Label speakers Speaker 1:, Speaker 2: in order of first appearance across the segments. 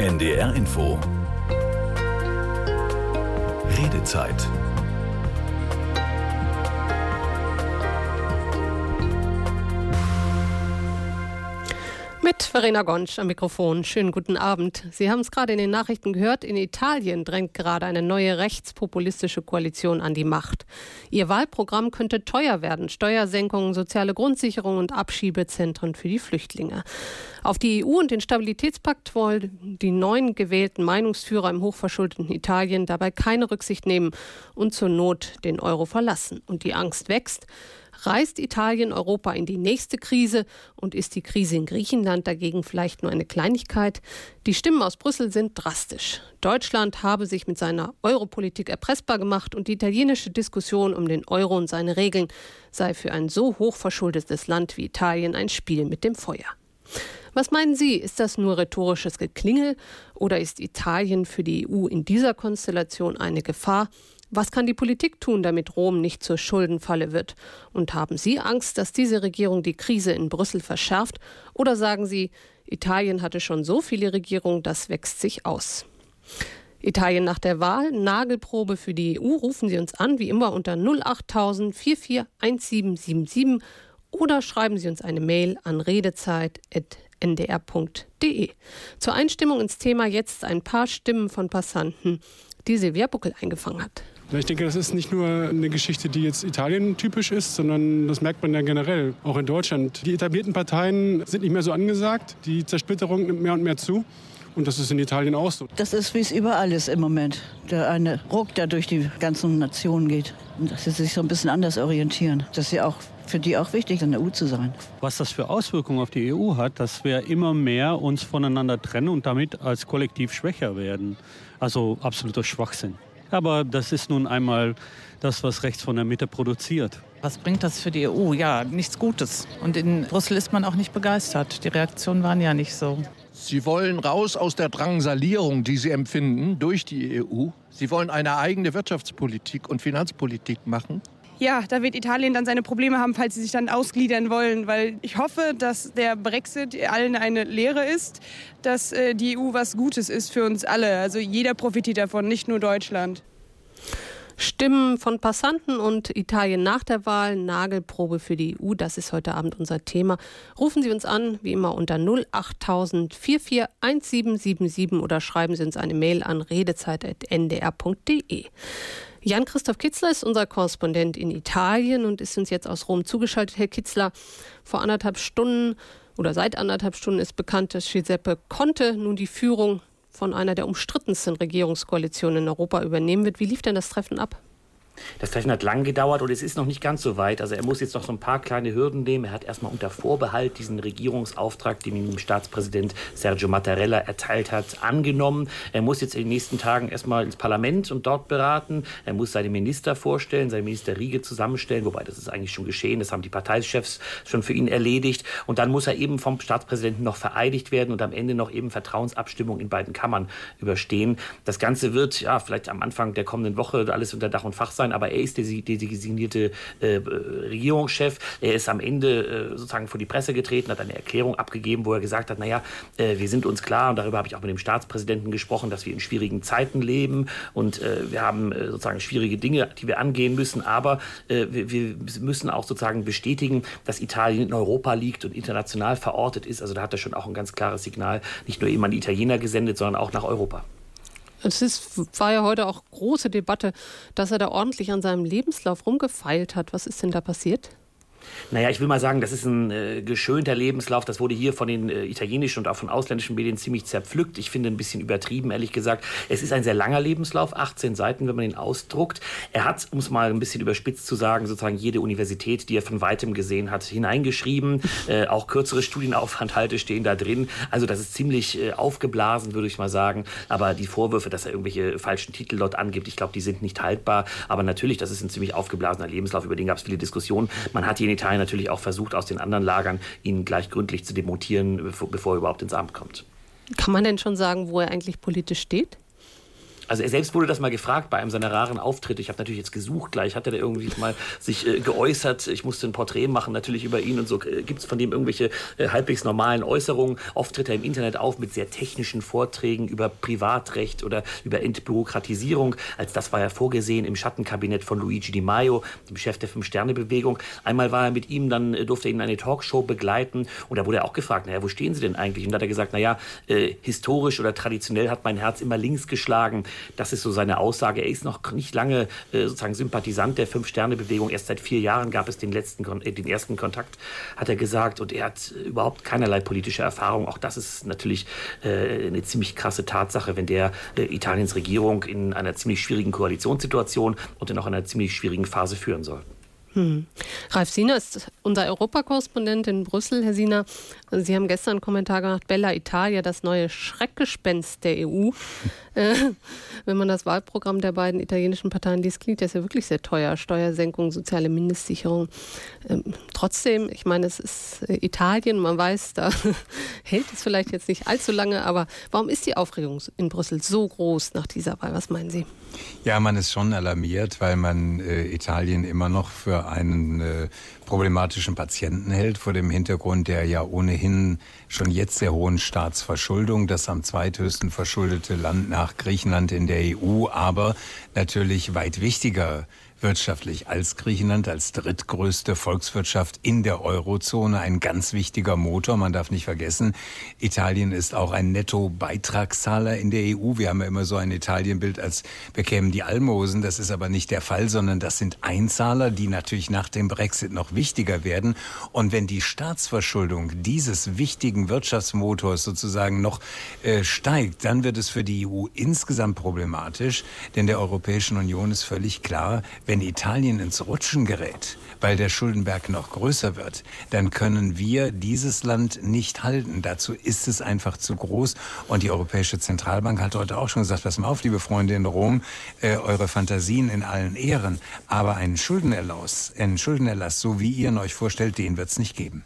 Speaker 1: NDR Info. Redezeit.
Speaker 2: Mit Verena Gonsch am Mikrofon. Schönen guten Abend. Sie haben es gerade in den Nachrichten gehört. In Italien drängt gerade eine neue rechtspopulistische Koalition an die Macht. Ihr Wahlprogramm könnte teuer werden. Steuersenkungen, soziale Grundsicherung und Abschiebezentren für die Flüchtlinge. Auf die EU und den Stabilitätspakt wollen die neuen gewählten Meinungsführer im hochverschuldeten Italien dabei keine Rücksicht nehmen und zur Not den Euro verlassen. Und die Angst wächst. Reißt Italien Europa in die nächste Krise und ist die Krise in Griechenland dagegen vielleicht nur eine Kleinigkeit? Die Stimmen aus Brüssel sind drastisch. Deutschland habe sich mit seiner Europolitik erpressbar gemacht und die italienische Diskussion um den Euro und seine Regeln sei für ein so hochverschuldetes Land wie Italien ein Spiel mit dem Feuer. Was meinen Sie, ist das nur rhetorisches Geklingel oder ist Italien für die EU in dieser Konstellation eine Gefahr? Was kann die Politik tun, damit Rom nicht zur Schuldenfalle wird? Und haben Sie Angst, dass diese Regierung die Krise in Brüssel verschärft? Oder sagen Sie, Italien hatte schon so viele Regierungen, das wächst sich aus? Italien nach der Wahl, Nagelprobe für die EU. Rufen Sie uns an, wie immer unter 08000 441777 oder schreiben Sie uns eine Mail an redezeit@ndr.de. Zur Einstimmung ins Thema jetzt ein paar Stimmen von Passanten, die Silvia Buckel eingefangen hat.
Speaker 3: Ich denke, das ist nicht nur eine Geschichte, die jetzt Italien typisch ist, sondern das merkt man ja generell, auch in Deutschland. Die etablierten Parteien sind nicht mehr so angesagt, die Zersplitterung nimmt mehr und mehr zu. Und das ist in Italien auch so.
Speaker 4: Das ist, wie es überall ist im Moment. Der eine Ruck, der durch die ganzen Nationen geht. Und dass sie sich so ein bisschen anders orientieren. Das ist ja auch für die auch wichtig, in der EU zu sein.
Speaker 5: Was das für Auswirkungen auf die EU hat, dass wir immer mehr uns voneinander trennen und damit als Kollektiv schwächer werden. Also absoluter Schwachsinn. Aber das ist nun einmal das, was rechts von der Mitte produziert.
Speaker 6: Was bringt das für die EU? Ja, nichts Gutes. Und in Brüssel ist man auch nicht begeistert. Die Reaktionen waren ja nicht so.
Speaker 7: Sie wollen raus aus der Drangsalierung, die sie empfinden durch die EU. Sie wollen eine eigene Wirtschaftspolitik und Finanzpolitik machen.
Speaker 8: Ja, da wird Italien dann seine Probleme haben, falls sie sich dann ausgliedern wollen. Weil ich hoffe, dass der Brexit allen eine Lehre ist, dass die EU was Gutes ist für uns alle. Also jeder profitiert davon, nicht nur Deutschland.
Speaker 2: Stimmen von Passanten und Italien nach der Wahl, Nagelprobe für die EU, das ist heute Abend unser Thema. Rufen Sie uns an, wie immer unter 08000 441777 oder schreiben Sie uns eine Mail an redezeit@ndr.de. Jan-Christoph Kitzler ist unser Korrespondent in Italien und ist uns jetzt aus Rom zugeschaltet. Herr Kitzler, seit 1,5 Stunden ist bekannt, dass Giuseppe Conte nun die Führung von einer der umstrittensten Regierungskoalitionen in Europa übernehmen wird. Wie lief denn das Treffen ab?
Speaker 9: Das Treffen hat lang gedauert und es ist noch nicht ganz so weit. Also er muss jetzt noch so ein paar kleine Hürden nehmen. Er hat erstmal unter Vorbehalt diesen Regierungsauftrag, den ihm Staatspräsident Sergio Mattarella erteilt hat, angenommen. Er muss jetzt in den nächsten Tagen erstmal ins Parlament und dort beraten. Er muss seine Minister vorstellen, seine Ministerriege zusammenstellen. Wobei, das ist eigentlich schon geschehen. Das haben die Parteichefs schon für ihn erledigt. Und dann muss er eben vom Staatspräsidenten noch vereidigt werden und am Ende noch eben Vertrauensabstimmung in beiden Kammern überstehen. Das Ganze wird vielleicht am Anfang der kommenden Woche alles unter Dach und Fach sein. Aber er ist der designierte Regierungschef. Er ist am Ende sozusagen vor die Presse getreten, hat eine Erklärung abgegeben, wo er gesagt hat, wir sind uns klar, und darüber habe ich auch mit dem Staatspräsidenten gesprochen, dass wir in schwierigen Zeiten leben und wir haben sozusagen schwierige Dinge, die wir angehen müssen, aber wir müssen auch sozusagen bestätigen, dass Italien in Europa liegt und international verortet ist. Also da hat er schon auch ein ganz klares Signal, nicht nur eben an die Italiener gesendet, sondern auch nach Europa.
Speaker 2: War ja heute auch große Debatte, dass er da ordentlich an seinem Lebenslauf rumgefeilt hat. Was ist denn da passiert?
Speaker 9: Ich will mal sagen, das ist ein geschönter Lebenslauf. Das wurde hier von den italienischen und auch von ausländischen Medien ziemlich zerpflückt. Ich finde ein bisschen übertrieben, ehrlich gesagt. Es ist ein sehr langer Lebenslauf, 18 Seiten, wenn man ihn ausdruckt. Er hat, um es mal ein bisschen überspitzt zu sagen, sozusagen jede Universität, die er von weitem gesehen hat, hineingeschrieben. Auch kürzere Studienaufenthalte stehen da drin. Also das ist ziemlich aufgeblasen, würde ich mal sagen. Aber die Vorwürfe, dass er irgendwelche falschen Titel dort angibt, ich glaube, die sind nicht haltbar. Aber natürlich, das ist ein ziemlich aufgeblasener Lebenslauf. Über den gab es viele Diskussionen. Man hat ihn in Italien natürlich auch versucht, aus den anderen Lagern ihn gleich gründlich zu demontieren, bevor er überhaupt ins Amt kommt.
Speaker 2: Kann man denn schon sagen, wo er eigentlich politisch steht?
Speaker 9: Also er selbst wurde das mal gefragt bei einem seiner raren Auftritte. Ich habe natürlich jetzt gesucht gleich, hat er da irgendwie mal sich geäußert. Ich musste ein Porträt machen natürlich über ihn und so. Gibt es von dem irgendwelche halbwegs normalen Äußerungen? Oft tritt er im Internet auf mit sehr technischen Vorträgen über Privatrecht oder über Entbürokratisierung. Als das war er vorgesehen im Schattenkabinett von Luigi Di Maio, dem Chef der Fünf-Sterne-Bewegung. Einmal war er mit ihm, dann durfte er ihn in eine Talkshow begleiten und da wurde er auch gefragt, naja, wo stehen Sie denn eigentlich? Und da hat er gesagt, naja, historisch oder traditionell hat mein Herz immer links geschlagen. Das ist so seine Aussage. Er ist noch nicht lange sozusagen Sympathisant der Fünf-Sterne-Bewegung. Erst seit 4 Jahren gab es den ersten Kontakt, hat er gesagt. Und er hat überhaupt keinerlei politische Erfahrung. Auch das ist natürlich eine ziemlich krasse Tatsache, wenn der Italiens Regierung in einer ziemlich schwierigen Koalitionssituation und in auch einer ziemlich schwierigen Phase führen soll.
Speaker 2: Ralf Siener ist unser Europakorrespondent in Brüssel. Herr Siener, Sie haben gestern einen Kommentar gemacht, Bella Italia, das neue Schreckgespenst der EU. Wenn man das Wahlprogramm der beiden italienischen Parteien liest, klingt das ja wirklich sehr teuer. Steuersenkung, soziale Mindestsicherung. Trotzdem, ich meine, es ist Italien, man weiß, da hält es vielleicht jetzt nicht allzu lange, aber warum ist die Aufregung in Brüssel so groß nach dieser Wahl? Was meinen Sie?
Speaker 10: Ja, man ist schon alarmiert, weil man Italien immer noch für einen problematischen Patienten hält, vor dem Hintergrund der ja ohnehin schon jetzt sehr hohen Staatsverschuldung, das am zweithöchsten verschuldete Land nach Griechenland in der EU, aber natürlich weit wichtiger wirtschaftlich als Griechenland, als drittgrößte Volkswirtschaft in der Eurozone, ein ganz wichtiger Motor. Man darf nicht vergessen, Italien ist auch ein Netto-Beitragszahler in der EU. Wir haben ja immer so ein Italienbild, als bekämen die Almosen. Das ist aber nicht der Fall, sondern das sind Einzahler, die natürlich nach dem Brexit noch wichtiger werden. Und wenn die Staatsverschuldung dieses wichtigen Wirtschaftsmotors sozusagen noch steigt, dann wird es für die EU insgesamt problematisch. Denn der Europäischen Union ist völlig klar, wenn Italien ins Rutschen gerät, weil der Schuldenberg noch größer wird, dann können wir dieses Land nicht halten. Dazu ist es einfach zu groß. Und die Europäische Zentralbank hat heute auch schon gesagt, pass mal auf, liebe Freunde in Rom, eure Fantasien in allen Ehren, aber einen Schuldenerlass, so wie ihr ihn euch vorstellt, den wird es nicht geben.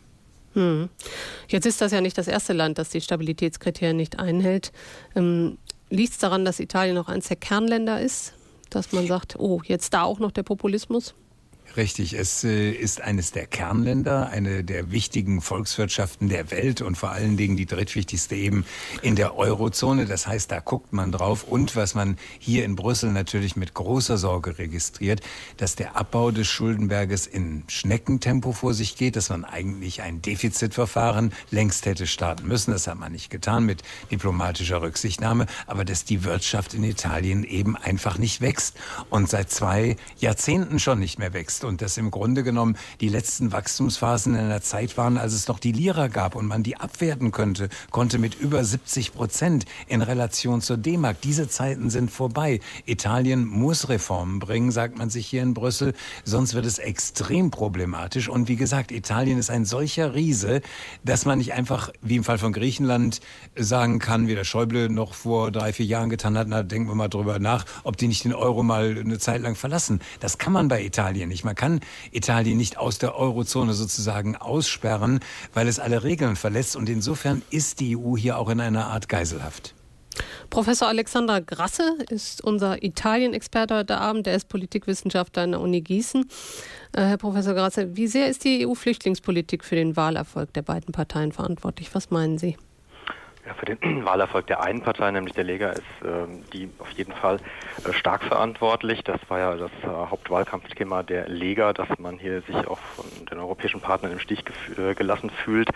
Speaker 2: Jetzt ist das ja nicht das erste Land, das die Stabilitätskriterien nicht einhält. Liegt es daran, dass Italien noch eines der Kernländer ist? Dass man sagt, oh, jetzt da auch noch der Populismus?
Speaker 10: Richtig, es ist eines der Kernländer, eine der wichtigen Volkswirtschaften der Welt und vor allen Dingen die drittwichtigste eben in der Eurozone. Das heißt, da guckt man drauf. Und was man hier in Brüssel natürlich mit großer Sorge registriert, dass der Abbau des Schuldenberges in Schneckentempo vor sich geht, dass man eigentlich ein Defizitverfahren längst hätte starten müssen. Das hat man nicht getan mit diplomatischer Rücksichtnahme, aber dass die Wirtschaft in Italien eben einfach nicht wächst und seit 2 Jahrzehnten schon nicht mehr wächst. Und dass im Grunde genommen die letzten Wachstumsphasen in einer Zeit waren, als es noch die Lira gab und man die abwerten konnte mit über 70% in Relation zur D-Mark. Diese Zeiten sind vorbei. Italien muss Reformen bringen, sagt man sich hier in Brüssel, sonst wird es extrem problematisch. Und wie gesagt, Italien ist ein solcher Riese, dass man nicht einfach, wie im Fall von Griechenland, sagen kann, wie der Schäuble noch vor 3-4 Jahren getan hat, na, denken wir mal drüber nach, ob die nicht den Euro mal eine Zeit lang verlassen. Das kann man bei Italien nicht. Man kann Italien nicht aus der Eurozone sozusagen aussperren, weil es alle Regeln verletzt. Und insofern ist die EU hier auch in einer Art Geiselhaft.
Speaker 2: Professor Alexander Grasse ist unser Italien-Experte heute Abend. Er ist Politikwissenschaftler an der Uni Gießen. Herr Professor Grasse, wie sehr ist die EU-Flüchtlingspolitik für den Wahlerfolg der beiden Parteien verantwortlich? Was meinen Sie?
Speaker 11: Ja, für den Wahlerfolg der einen Partei, nämlich der Lega, ist die auf jeden Fall stark verantwortlich. Das war ja das Hauptwahlkampfthema der Lega, dass man hier sich auch von den europäischen Partnern im Stich gelassen fühlt.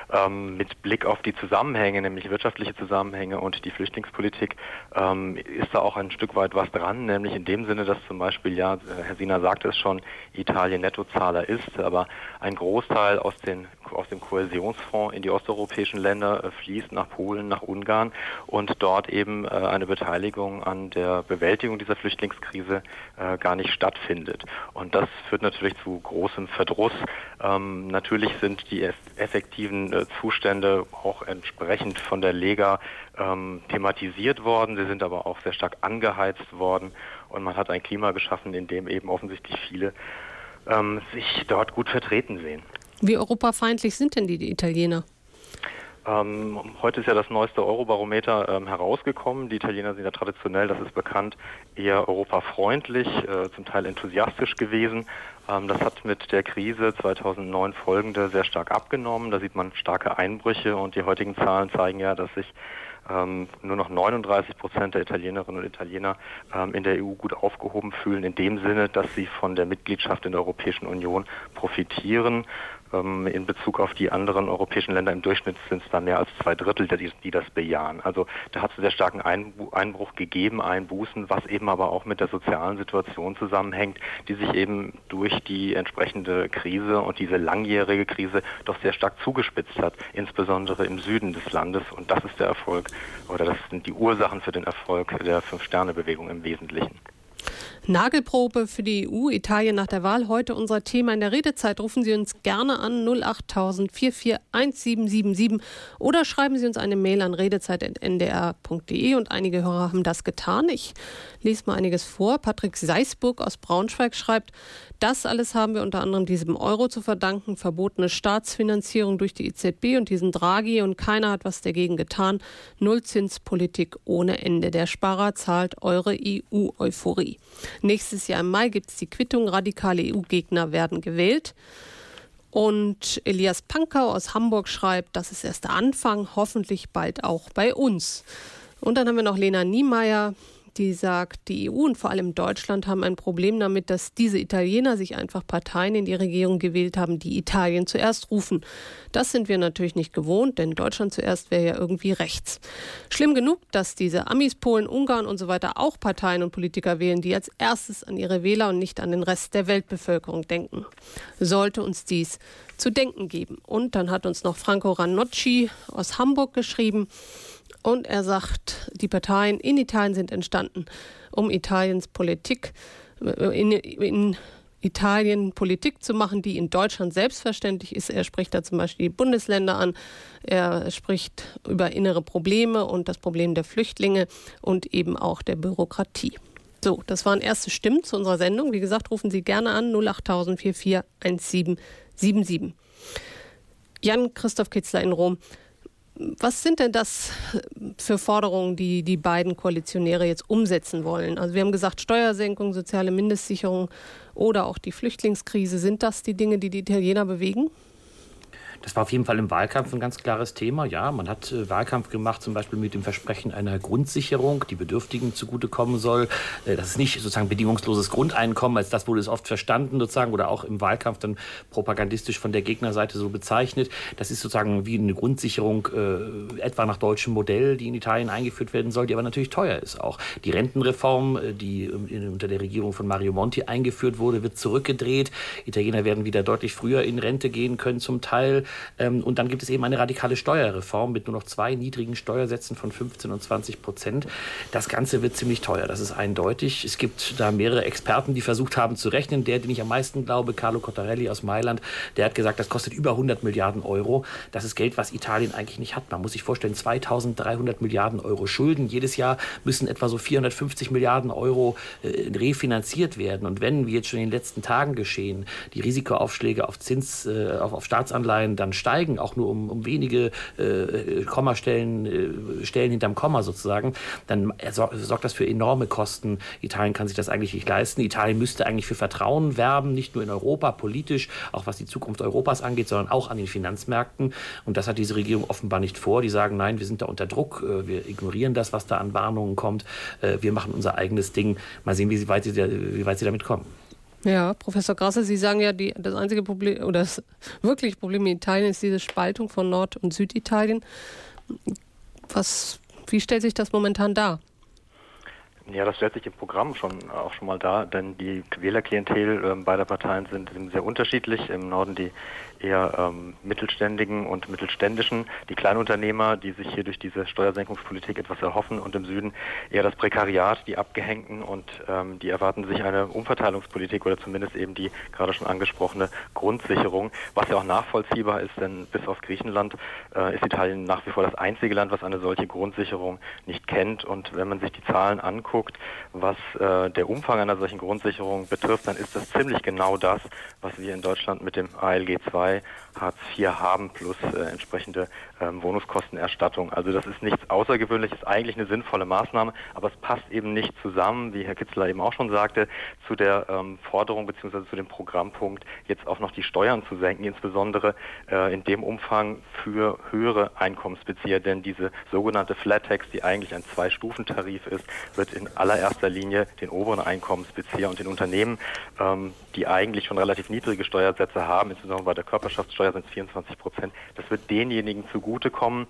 Speaker 11: Mit Blick auf die Zusammenhänge, nämlich wirtschaftliche Zusammenhänge und die Flüchtlingspolitik, ist da auch ein Stück weit was dran, nämlich in dem Sinne, dass zum Beispiel, ja, Herr Siener sagte es schon, Italien Nettozahler ist, aber ein Großteil aus dem Kohäsionsfonds in die osteuropäischen Länder fließt nach Polen, nach Ungarn und dort eben eine Beteiligung an der Bewältigung dieser Flüchtlingskrise gar nicht stattfindet. Und das führt natürlich zu großem Verdruss. Natürlich sind die effektiven Zustände auch entsprechend von der Lega thematisiert worden. Sie sind aber auch sehr stark angeheizt worden und man hat ein Klima geschaffen, in dem eben offensichtlich viele sich dort gut vertreten sehen.
Speaker 2: Wie europafeindlich sind denn die Italiener?
Speaker 11: Heute ist ja das neueste Eurobarometer herausgekommen. Die Italiener sind ja traditionell, das ist bekannt, eher europafreundlich, zum Teil enthusiastisch gewesen. Das hat mit der Krise 2009 folgende sehr stark abgenommen. Da sieht man starke Einbrüche und die heutigen Zahlen zeigen ja, dass sich nur noch 39% der Italienerinnen und Italiener in der EU gut aufgehoben fühlen, in dem Sinne, dass sie von der Mitgliedschaft in der Europäischen Union profitieren. In Bezug auf die anderen europäischen Länder im Durchschnitt sind es da mehr als 2/3, die das bejahen. Also da hat es einen sehr starken Einbruch gegeben, Einbußen, was eben aber auch mit der sozialen Situation zusammenhängt, die sich eben durch die entsprechende Krise und diese langjährige Krise doch sehr stark zugespitzt hat, insbesondere im Süden des Landes. Und das ist der Erfolg, oder das sind die Ursachen für den Erfolg der Fünf-Sterne-Bewegung im Wesentlichen.
Speaker 2: Nagelprobe für die EU, Italien nach der Wahl. Heute unser Thema in der Redezeit. Rufen Sie uns gerne an 08000 441777 oder schreiben Sie uns eine Mail an redezeit@ndr.de. Und einige Hörer haben das getan. Ich lese mal einiges vor. Patrick Seisburg aus Braunschweig schreibt, das alles haben wir unter anderem diesem Euro zu verdanken, verbotene Staatsfinanzierung durch die EZB und diesen Draghi, und keiner hat was dagegen getan. Nullzinspolitik ohne Ende. Der Sparer zahlt, eure EU-Euphorie. Nächstes Jahr im Mai gibt es die Quittung, radikale EU-Gegner werden gewählt. Und Elias Pankau aus Hamburg schreibt, das ist erst der Anfang, hoffentlich bald auch bei uns. Und dann haben wir noch Lena Niemeyer, die sagt, die EU und vor allem Deutschland haben ein Problem damit, dass diese Italiener sich einfach Parteien in die Regierung gewählt haben, die Italien zuerst rufen. Das sind wir natürlich nicht gewohnt, denn Deutschland zuerst wäre ja irgendwie rechts. Schlimm genug, dass diese Amis, Polen, Ungarn und so weiter auch Parteien und Politiker wählen, die als erstes an ihre Wähler und nicht an den Rest der Weltbevölkerung denken. Sollte uns dies zu denken geben. Und dann hat uns noch Franco Ranocci aus Hamburg geschrieben. Und er sagt, die Parteien in Italien sind entstanden, um Italiens Politik in Italien Politik zu machen, die in Deutschland selbstverständlich ist. Er spricht da zum Beispiel die Bundesländer an. Er spricht über innere Probleme und das Problem der Flüchtlinge und eben auch der Bürokratie. So, das waren erste Stimmen zu unserer Sendung. Wie gesagt, rufen Sie gerne an 08000 441777. Jan-Christoph Kitzler in Rom. Was sind denn das für Forderungen, die die beiden Koalitionäre jetzt umsetzen wollen? Also wir haben gesagt, Steuersenkung, soziale Mindestsicherung oder auch die Flüchtlingskrise. Sind das die Dinge, die die Italiener bewegen?
Speaker 9: Das war auf jeden Fall im Wahlkampf ein ganz klares Thema. Ja, man hat Wahlkampf gemacht, zum Beispiel mit dem Versprechen einer Grundsicherung, die Bedürftigen zugutekommen soll. Das ist nicht sozusagen bedingungsloses Grundeinkommen, als das wurde es oft verstanden sozusagen oder auch im Wahlkampf dann propagandistisch von der Gegnerseite so bezeichnet. Das ist sozusagen wie eine Grundsicherung, etwa nach deutschem Modell, die in Italien eingeführt werden soll, die aber natürlich teuer ist auch. Die Rentenreform, die unter der Regierung von Mario Monti eingeführt wurde, wird zurückgedreht. Italiener werden wieder deutlich früher in Rente gehen können zum Teil. Und dann gibt es eben eine radikale Steuerreform mit nur noch 2 niedrigen Steuersätzen von 15% und 20%. Das Ganze wird ziemlich teuer, das ist eindeutig. Es gibt da mehrere Experten, die versucht haben zu rechnen. Der, den ich am meisten glaube, Carlo Cottarelli aus Mailand, der hat gesagt, das kostet über 100 Milliarden Euro. Das ist Geld, was Italien eigentlich nicht hat. Man muss sich vorstellen, 2300 Milliarden Euro Schulden. Jedes Jahr müssen etwa so 450 Milliarden Euro refinanziert werden. Und wenn, wie jetzt schon in den letzten Tagen geschehen, die Risikoaufschläge auf auf Staatsanleihen dann steigen, auch nur um wenige Kommastellen, Stellen hinterm Komma sozusagen, dann sorgt das für enorme Kosten. Italien kann sich das eigentlich nicht leisten. Italien müsste eigentlich für Vertrauen werben, nicht nur in Europa, politisch, auch was die Zukunft Europas angeht, sondern auch an den Finanzmärkten. Und das hat diese Regierung offenbar nicht vor. Die sagen, nein, wir sind da unter Druck, wir ignorieren das, was da an Warnungen kommt, wir machen unser eigenes Ding. Mal sehen, wie weit sie damit kommen.
Speaker 2: Ja, Professor Grasser, Sie sagen ja, das einzige Problem oder das wirkliche Problem in Italien ist diese Spaltung von Nord- und Süditalien. Wie stellt sich das momentan dar?
Speaker 11: Ja, das stellt sich im Programm schon mal dar, denn die Wählerklientel beider Parteien sind sehr unterschiedlich. Im Norden die eher mittelständigen und mittelständischen, die Kleinunternehmer, die sich hier durch diese Steuersenkungspolitik etwas erhoffen, und im Süden eher das Prekariat, die Abgehängten, und die erwarten sich eine Umverteilungspolitik oder zumindest eben die gerade schon angesprochene Grundsicherung, was ja auch nachvollziehbar ist, denn bis auf Griechenland ist Italien nach wie vor das einzige Land, was eine solche Grundsicherung nicht kennt. Und wenn man sich die Zahlen anguckt, was der Umfang einer solchen Grundsicherung betrifft, dann ist das ziemlich genau das, was wir in Deutschland mit dem ALG II Hartz IV haben, plus entsprechende Wohnungskostenerstattung. Also das ist nichts Außergewöhnliches, eigentlich eine sinnvolle Maßnahme, aber es passt eben nicht zusammen, wie Herr Kitzler eben auch schon sagte, zu der Forderung bzw. zu dem Programmpunkt, jetzt auch noch die Steuern zu senken, insbesondere in dem Umfang für höhere Einkommensbezieher, denn diese sogenannte Flat Tax, die eigentlich ein 2-Stufen-Tarif ist, wird in allererster Linie den oberen Einkommensbezieher und den Unternehmen, die eigentlich schon relativ niedrige Steuersätze haben, insbesondere bei der Körperschaftssteuer sind es 24%, das wird denjenigen zugutekommen.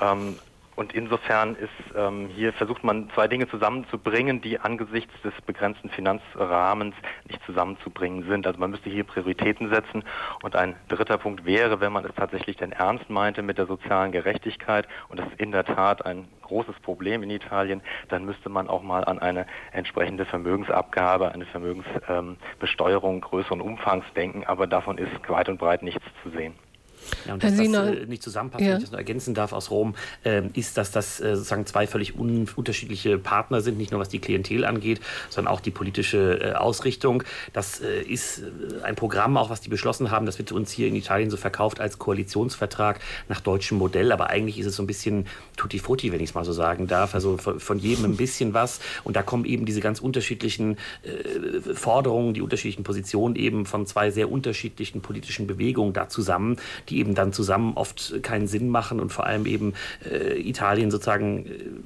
Speaker 11: Und insofern ist hier versucht man 2 Dinge zusammenzubringen, die angesichts des begrenzten Finanzrahmens nicht zusammenzubringen sind. Also man müsste hier Prioritäten setzen. Und ein dritter Punkt wäre, wenn man es tatsächlich denn ernst meinte mit der sozialen Gerechtigkeit, und das ist in der Tat ein großes Problem in Italien, dann müsste man auch mal an eine entsprechende Vermögensabgabe, eine Vermögensbesteuerung größeren Umfangs denken. Aber davon ist weit und breit nichts zu sehen.
Speaker 9: Ja, und dass das nicht zusammenpasst, wenn ich das nur ergänzen darf aus Rom, ist, dass das sozusagen 2 völlig unterschiedliche Partner sind, nicht nur was die Klientel angeht, sondern auch die politische Ausrichtung. Das ist ein Programm, auch was die beschlossen haben, das wird uns hier in Italien so verkauft als Koalitionsvertrag nach deutschem Modell, aber eigentlich ist es so ein bisschen Tutti-Frutti, wenn ich es mal so sagen darf, also von jedem ein bisschen was, und da kommen eben diese ganz unterschiedlichen Forderungen, die unterschiedlichen Positionen eben von 2 sehr unterschiedlichen politischen Bewegungen da zusammen, die eben dann zusammen oft keinen Sinn machen und vor allem eben Italien sozusagen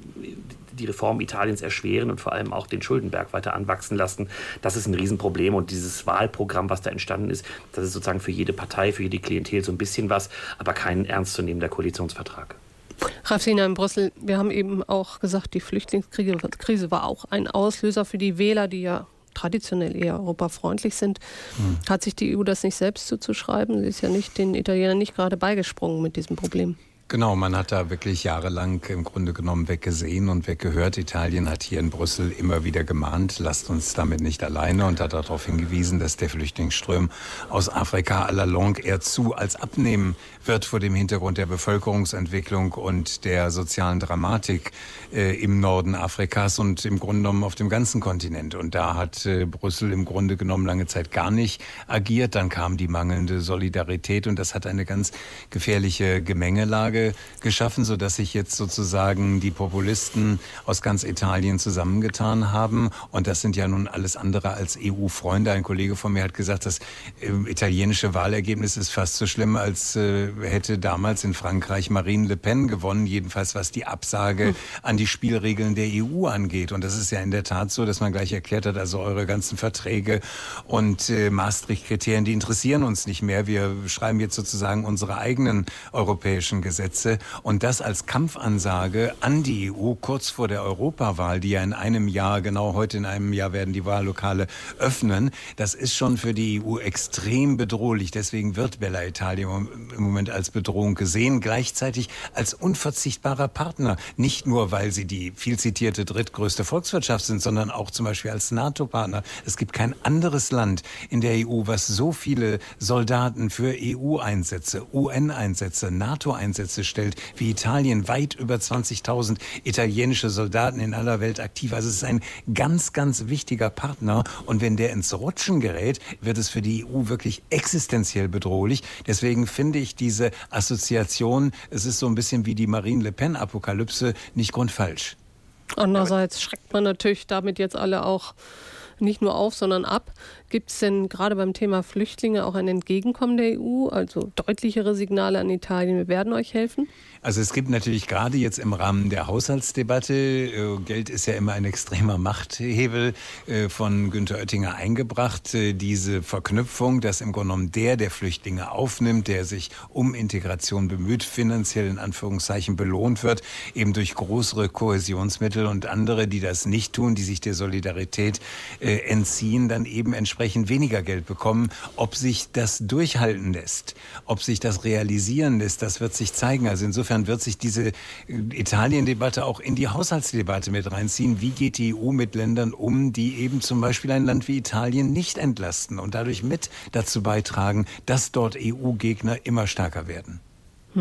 Speaker 9: die Reform Italiens erschweren und vor allem auch den Schuldenberg weiter anwachsen lassen. Das ist ein Riesenproblem, und dieses Wahlprogramm, was da entstanden ist, das ist sozusagen für jede Partei, für jede Klientel so ein bisschen was, aber kein ernstzunehmender Koalitionsvertrag.
Speaker 2: Ralf Sina in Brüssel, wir haben eben auch gesagt, die Flüchtlingskrise war auch ein Auslöser für die Wähler, die ja traditionell eher europafreundlich sind. Hat sich die EU das nicht selbst zuzuschreiben? Sie ist ja nicht den Italienern nicht gerade beigesprungen mit diesem Problem.
Speaker 10: Genau, man hat da wirklich jahrelang im Grunde genommen weggesehen und weggehört. Italien hat hier in Brüssel immer wieder gemahnt, lasst uns damit nicht alleine, und hat darauf hingewiesen, dass der Flüchtlingsström aus Afrika à la longue eher zu als abnehmen wird vor dem Hintergrund der Bevölkerungsentwicklung und der sozialen Dramatik im Norden Afrikas und im Grunde genommen auf dem ganzen Kontinent. Und da hat Brüssel im Grunde genommen lange Zeit gar nicht agiert. Dann kam die mangelnde Solidarität, und das hat eine ganz gefährliche Gemengelage geschaffen, sodass sich jetzt sozusagen die Populisten aus ganz Italien zusammengetan haben. Und das sind ja nun alles andere als EU-Freunde. Ein Kollege von mir hat gesagt, das italienische Wahlergebnis ist fast so schlimm, als hätte damals in Frankreich Marine Le Pen gewonnen, jedenfalls was die Absage an die Spielregeln der EU angeht. Und das ist ja in der Tat so, dass man gleich erklärt hat, also eure ganzen Verträge und Maastricht-Kriterien, die interessieren uns nicht mehr. Wir schreiben jetzt sozusagen unsere eigenen europäischen Gesetze. Und das als Kampfansage an die EU kurz vor der Europawahl, die ja in einem Jahr, genau heute in einem Jahr werden die Wahllokale öffnen. Das ist schon für die EU extrem bedrohlich. Deswegen wird Bella Italia im Moment als Bedrohung gesehen, gleichzeitig als unverzichtbarer Partner. Nicht nur, weil sie die viel zitierte drittgrößte Volkswirtschaft sind, sondern auch zum Beispiel als NATO-Partner. Es gibt kein anderes Land in der EU, was so viele Soldaten für EU-Einsätze, UN-Einsätze, NATO-Einsätze stellt, wie Italien. Weit über 20.000 italienische Soldaten in aller Welt aktiv. Also es ist ein ganz, ganz wichtiger Partner. Und wenn der ins Rutschen gerät, wird es für die EU wirklich existenziell bedrohlich. Deswegen finde ich diese Assoziation, es ist so ein bisschen wie die Marine Le Pen-Apokalypse, nicht grundfalsch.
Speaker 2: Andererseits schreckt man natürlich damit jetzt alle auch nicht nur auf, sondern ab. Gibt es denn gerade beim Thema Flüchtlinge auch ein Entgegenkommen der EU, also deutlichere Signale an Italien, wir werden euch helfen?
Speaker 10: Also es gibt natürlich gerade jetzt im Rahmen der Haushaltsdebatte, Geld ist ja immer ein extremer Machthebel, von Günther Oettinger eingebracht, diese Verknüpfung, dass im Grunde genommen der Flüchtlinge aufnimmt, der sich um Integration bemüht, finanziell in Anführungszeichen belohnt wird, eben durch größere Kohäsionsmittel, und andere, die das nicht tun, die sich der Solidarität entziehen, dann eben entsprechend weniger Geld bekommen. Ob sich das durchhalten lässt, ob sich das realisieren lässt, das wird sich zeigen. Also insofern wird sich diese Italien-Debatte auch in die Haushaltsdebatte mit reinziehen. Wie geht die EU mit Ländern um, die eben zum Beispiel ein Land wie Italien nicht entlasten und dadurch mit dazu beitragen, dass dort EU-Gegner immer stärker werden?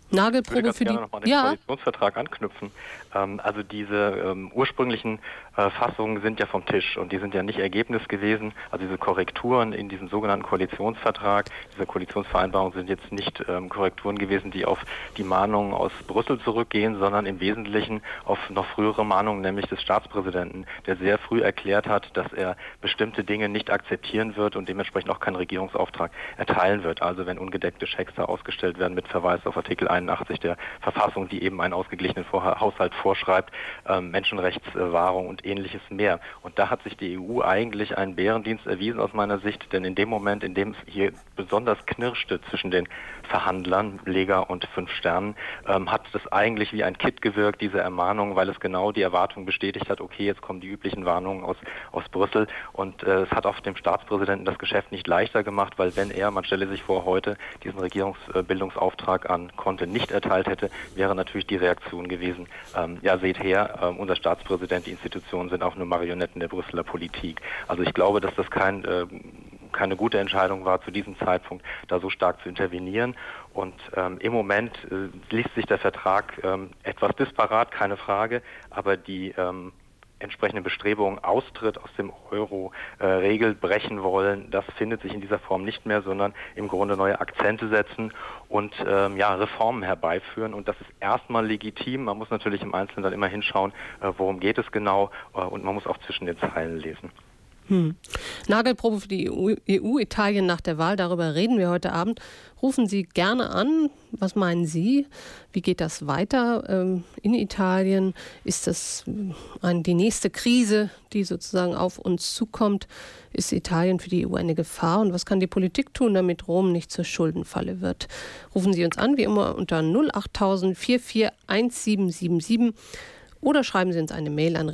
Speaker 2: Nagelprobe für die...
Speaker 11: Ich würde gerne noch mal an den Koalitionsvertrag anknüpfen. Also diese ursprünglichen Fassungen sind ja vom Tisch und die sind ja nicht Ergebnis gewesen. Also diese Korrekturen in diesem sogenannten Koalitionsvertrag, dieser Koalitionsvereinbarung sind jetzt nicht Korrekturen gewesen, die auf die Mahnungen aus Brüssel zurückgehen, sondern im Wesentlichen auf noch frühere Mahnungen, nämlich des Staatspräsidenten, der sehr früh erklärt hat, dass er bestimmte Dinge nicht akzeptieren wird und dementsprechend auch keinen Regierungsauftrag erteilen wird. Also wenn ungedeckte Schecks da ausgestellt werden mit Verweis auf Artikel 81 der Verfassung, die eben einen ausgeglichenen Haushalt vorschreibt, Menschenrechtswahrung und Ähnliches mehr. Und da hat sich die EU eigentlich einen Bärendienst erwiesen aus meiner Sicht, denn in dem Moment, in dem es hier besonders knirschte zwischen den Verhandlern, Lega und 5 Sternen, hat das eigentlich wie ein Kitt gewirkt, diese Ermahnung, weil es genau die Erwartung bestätigt hat, okay, jetzt kommen die üblichen Warnungen aus Brüssel und es hat auf dem Staatspräsidenten das Geschäft nicht leichter gemacht, weil wenn er, man stelle sich vor, heute diesen Regierungsbildungsauftrag an Conte nicht erteilt hätte, wäre natürlich die Reaktion gewesen, ja seht her, unser Staatspräsident, die Institutionen sind auch nur Marionetten der Brüsseler Politik. Also ich glaube, dass das keine gute Entscheidung war, zu diesem Zeitpunkt da so stark zu intervenieren. Und im Moment liest sich der Vertrag etwas disparat, keine Frage, aber die entsprechende Bestrebungen, Austritt aus dem Euro, Regel brechen wollen, das findet sich in dieser Form nicht mehr, sondern im Grunde neue Akzente setzen und Reformen herbeiführen. Und das ist erstmal legitim. Man muss natürlich im Einzelnen dann immer hinschauen, worum geht es genau, und man muss auch zwischen den Zeilen lesen.
Speaker 2: Nagelprobe für die EU, Italien nach der Wahl, darüber reden wir heute Abend. Rufen Sie gerne an. Was meinen Sie? Wie geht das weiter in Italien? Ist das die nächste Krise, die sozusagen auf uns zukommt? Ist Italien für die EU eine Gefahr? Und was kann die Politik tun, damit Rom nicht zur Schuldenfalle wird? Rufen Sie uns an, wie immer, unter 08000 44 1777 oder schreiben Sie uns eine Mail an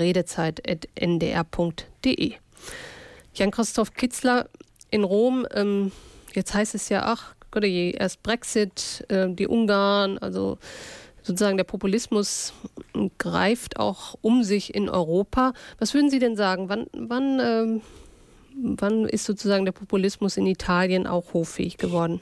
Speaker 2: redezeit@ndr.de. Jan-Christoph Kitzler in Rom, jetzt heißt es ja, ach Gott, erst Brexit, die Ungarn, also sozusagen der Populismus greift auch um sich in Europa. Was würden Sie denn sagen, wann ist sozusagen der Populismus in Italien auch hoffähig geworden?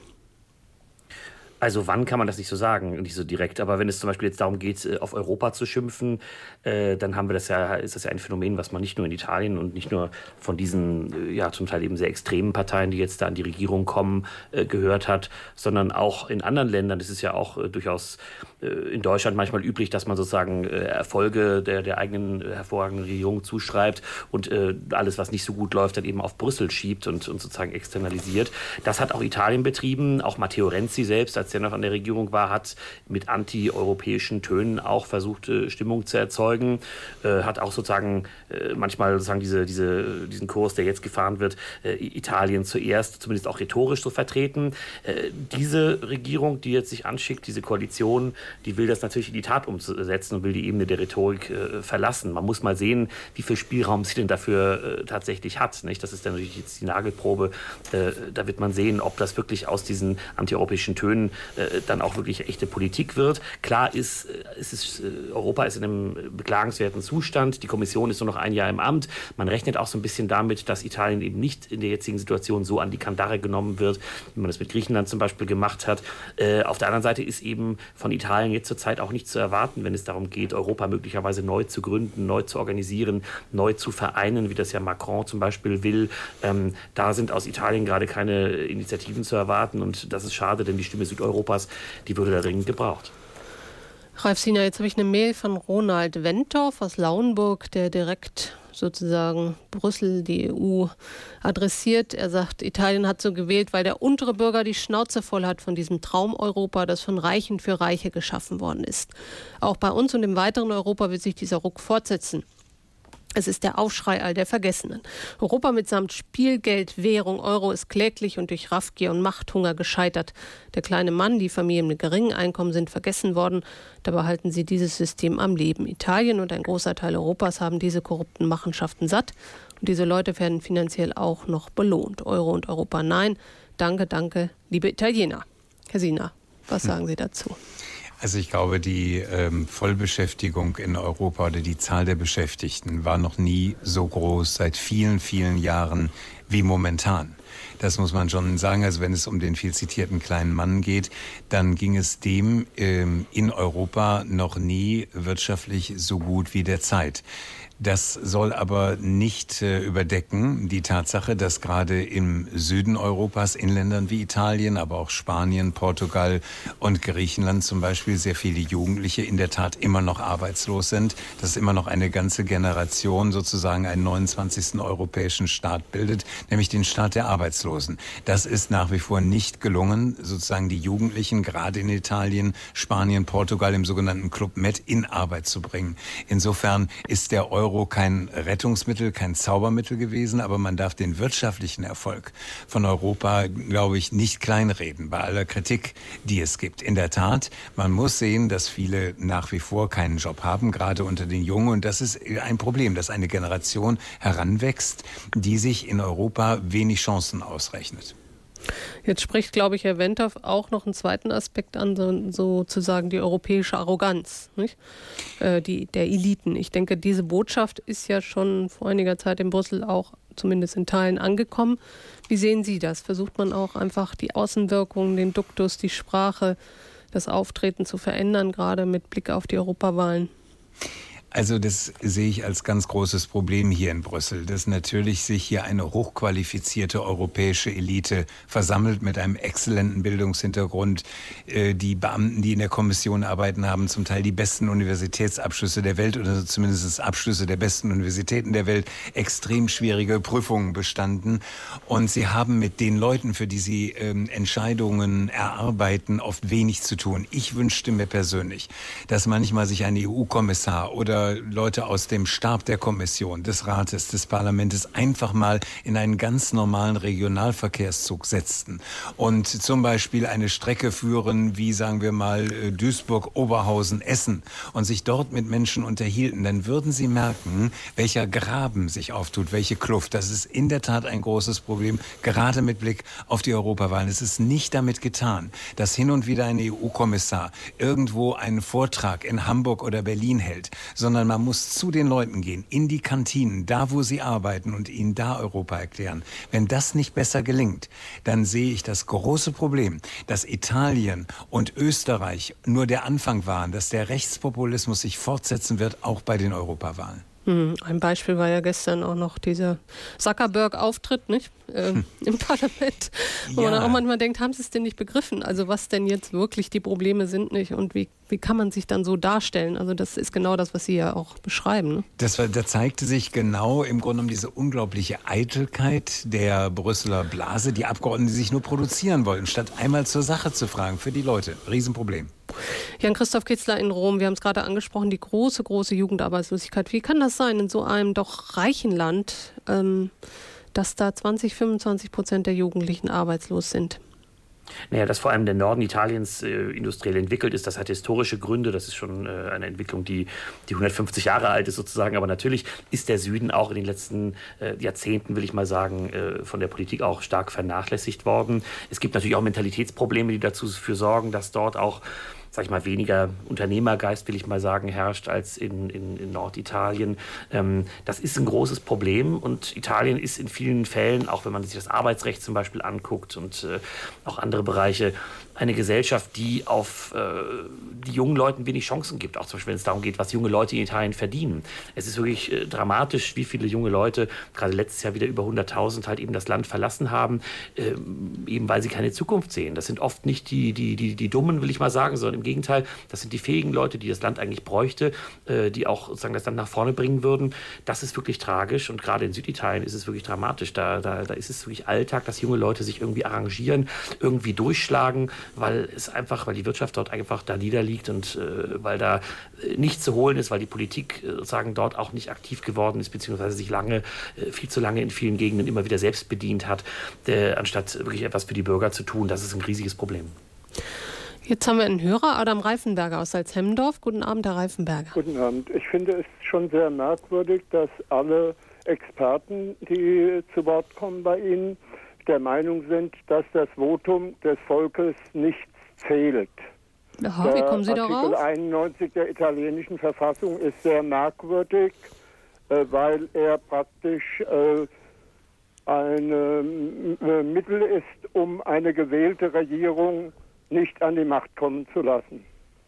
Speaker 9: Also wann kann man das nicht so sagen, nicht so direkt. Aber wenn es zum Beispiel jetzt darum geht, auf Europa zu schimpfen, dann haben wir ist das ja ein Phänomen, was man nicht nur in Italien und nicht nur von diesen zum Teil eben sehr extremen Parteien, die jetzt da an die Regierung kommen, gehört hat, sondern auch in anderen Ländern. Das ist ja auch durchaus in Deutschland manchmal üblich, dass man sozusagen Erfolge der eigenen hervorragenden Regierung zuschreibt und alles, was nicht so gut läuft, dann eben auf Brüssel schiebt und sozusagen externalisiert. Das hat auch Italien betrieben. Auch Matteo Renzi selbst, als der noch an der Regierung war, hat mit anti-europäischen Tönen auch versucht, Stimmung zu erzeugen. Hat auch sozusagen manchmal sozusagen diesen Kurs, der jetzt gefahren wird, Italien zuerst, zumindest auch rhetorisch so vertreten. Diese Regierung, die jetzt sich anschickt, diese Koalition, die will das natürlich in die Tat umsetzen und will die Ebene der Rhetorik verlassen. Man muss mal sehen, wie viel Spielraum sie denn dafür tatsächlich hat. Nicht? Das ist dann natürlich jetzt die Nagelprobe. Da wird man sehen, ob das wirklich aus diesen antieuropäischen Tönen dann auch wirklich echte Politik wird. Klar Europa ist in einem beklagenswerten Zustand. Die Kommission ist nur noch ein Jahr im Amt. Man rechnet auch so ein bisschen damit, dass Italien eben nicht in der jetzigen Situation so an die Kandare genommen wird, wie man das mit Griechenland zum Beispiel gemacht hat. Auf der anderen Seite ist eben von Italien jetzt zurzeit auch nichts zu erwarten, wenn es darum geht, Europa möglicherweise neu zu gründen, neu zu organisieren, neu zu vereinen, wie das ja Macron zum Beispiel will. Da sind aus Italien gerade keine Initiativen zu erwarten und das ist schade, denn die Stimme Südeuropas, die würde da dringend gebraucht.
Speaker 2: Ralf Sina, jetzt habe ich eine Mail von Ronald Wentorf aus Lauenburg, der direkt sozusagen Brüssel, die EU, adressiert. Er sagt, Italien hat so gewählt, weil der untere Bürger die Schnauze voll hat von diesem Traum-Europa, das von Reichen für Reiche geschaffen worden ist. Auch bei uns und im weiteren Europa wird sich dieser Ruck fortsetzen. Es ist der Aufschrei all der Vergessenen. Europa mitsamt Spielgeld, Währung, Euro ist kläglich und durch Raffgier und Machthunger gescheitert. Der kleine Mann, die Familien mit geringen Einkommen sind vergessen worden. Dabei halten sie dieses System am Leben. Italien und ein großer Teil Europas haben diese korrupten Machenschaften satt. Und diese Leute werden finanziell auch noch belohnt. Euro und Europa nein. Danke, danke, liebe Italiener. Herr Sina, was sagen Sie dazu?
Speaker 10: Also ich glaube, die Vollbeschäftigung in Europa oder die Zahl der Beschäftigten war noch nie so groß seit vielen, vielen Jahren wie momentan. Das muss man schon sagen. Also wenn es um den viel zitierten kleinen Mann geht, dann ging es dem in Europa noch nie wirtschaftlich so gut wie derzeit. Das soll aber nicht überdecken die Tatsache, dass gerade im Süden Europas, in Ländern wie Italien, aber auch Spanien, Portugal und Griechenland zum Beispiel, sehr viele Jugendliche in der Tat immer noch arbeitslos sind. Dass immer noch eine ganze Generation sozusagen einen 29. europäischen Staat bildet, nämlich den Staat der Arbeitslosen. Das ist nach wie vor nicht gelungen, sozusagen die Jugendlichen gerade in Italien, Spanien, Portugal im sogenannten Club Med in Arbeit zu bringen. Insofern ist der Euro kein Rettungsmittel, kein Zaubermittel gewesen, aber man darf den wirtschaftlichen Erfolg von Europa, glaube ich, nicht kleinreden, bei aller Kritik, die es gibt. In der Tat, man muss sehen, dass viele nach wie vor keinen Job haben, gerade unter den Jungen, und das ist ein Problem, dass eine Generation heranwächst, die sich in Europa wenig Chancen ausrechnet.
Speaker 2: Jetzt spricht, glaube ich, Herr Wentorf auch noch einen zweiten Aspekt an, sozusagen die europäische Arroganz, nicht? Der Eliten. Ich denke, diese Botschaft ist ja schon vor einiger Zeit in Brüssel auch zumindest in Teilen angekommen. Wie sehen Sie das? Versucht man auch einfach die Außenwirkungen, den Duktus, die Sprache, das Auftreten zu verändern, gerade mit Blick auf die Europawahlen?
Speaker 10: Also das sehe ich als ganz großes Problem hier in Brüssel, dass natürlich sich hier eine hochqualifizierte europäische Elite versammelt mit einem exzellenten Bildungshintergrund. Die Beamten, die in der Kommission arbeiten, haben zum Teil die besten Universitätsabschlüsse der Welt oder zumindest Abschlüsse der besten Universitäten der Welt, extrem schwierige Prüfungen bestanden. Und sie haben mit den Leuten, für die sie Entscheidungen erarbeiten, oft wenig zu tun. Ich wünschte mir persönlich, dass manchmal sich ein EU-Kommissar oder Leute aus dem Stab der Kommission, des Rates, des Parlaments einfach mal in einen ganz normalen Regionalverkehrszug setzten und zum Beispiel eine Strecke führen, wie sagen wir mal Duisburg, Oberhausen, Essen und sich dort mit Menschen unterhielten, dann würden sie merken, welcher Graben sich auftut, welche Kluft. Das ist in der Tat ein großes Problem, gerade mit Blick auf die Europawahlen. Es ist nicht damit getan, dass hin und wieder ein EU-Kommissar irgendwo einen Vortrag in Hamburg oder Berlin hält, sondern man muss zu den Leuten gehen, in die Kantinen, da wo sie arbeiten und ihnen da Europa erklären. Wenn das nicht besser gelingt, dann sehe ich das große Problem, dass Italien und Österreich nur der Anfang waren, dass der Rechtspopulismus sich fortsetzen wird, auch bei den Europawahlen.
Speaker 2: Ein Beispiel war ja gestern auch noch dieser Zuckerberg-Auftritt, nicht? Im Parlament. Wo man auch manchmal denkt, haben Sie es denn nicht begriffen? Also was denn jetzt wirklich die Probleme sind nicht und wie kann man sich dann so darstellen? Also das ist genau das, was Sie ja auch beschreiben. Ne?
Speaker 10: Da zeigte sich genau im Grunde diese unglaubliche Eitelkeit der Brüsseler Blase, die Abgeordneten, die sich nur produzieren wollten, statt einmal zur Sache zu fragen für die Leute. Riesenproblem.
Speaker 2: Jan-Christoph Kitzler in Rom, wir haben es gerade angesprochen, die große Jugendarbeitslosigkeit. Wie kann das sein in so einem doch reichen Land, dass da 20-25% der Jugendlichen arbeitslos sind?
Speaker 9: Naja, dass vor allem der Norden Italiens industriell entwickelt ist, das hat historische Gründe. Das ist schon eine Entwicklung, die 150 Jahre alt ist sozusagen. Aber natürlich ist der Süden auch in den letzten Jahrzehnten, will ich mal sagen, von der Politik auch stark vernachlässigt worden. Es gibt natürlich auch Mentalitätsprobleme, die dazu für sorgen, dass dort auch, sag ich mal, weniger Unternehmergeist, will ich mal sagen, herrscht als in Norditalien. Das ist ein großes Problem und Italien ist in vielen Fällen, auch wenn man sich das Arbeitsrecht zum Beispiel anguckt und auch andere Bereiche, eine Gesellschaft, die auf die jungen Leuten wenig Chancen gibt, auch zum Beispiel, wenn es darum geht, was junge Leute in Italien verdienen. Es ist wirklich dramatisch, wie viele junge Leute, gerade letztes Jahr wieder über 100.000, halt eben das Land verlassen haben, eben weil sie keine Zukunft sehen. Das sind oft nicht die Dummen, will ich mal sagen, sondern im Gegenteil, das sind die fähigen Leute, die das Land eigentlich bräuchte, die auch sozusagen das Land nach vorne bringen würden. Das ist wirklich tragisch und gerade in Süditalien ist es wirklich dramatisch. Da ist es wirklich Alltag, dass junge Leute sich irgendwie arrangieren, irgendwie durchschlagen, weil die Wirtschaft dort einfach da niederliegt und weil da nichts zu holen ist, weil die Politik sozusagen dort auch nicht aktiv geworden ist, beziehungsweise sich viel zu lange in vielen Gegenden immer wieder selbst bedient hat, anstatt wirklich etwas für die Bürger zu tun. Das ist ein riesiges Problem.
Speaker 2: Jetzt haben wir einen Hörer, Adam Reifenberger aus Salzhemmendorf. Guten Abend, Herr Reifenberger.
Speaker 12: Guten Abend. Ich finde es schon sehr merkwürdig, dass alle Experten, die zu Wort kommen bei Ihnen, der Meinung sind, dass das Votum des Volkes nichts zählt.
Speaker 2: Aha, wie kommen Sie darauf?
Speaker 12: Artikel 91 der italienischen Verfassung ist sehr merkwürdig, weil er praktisch ein Mittel ist, um eine gewählte Regierung nicht an die Macht kommen zu lassen.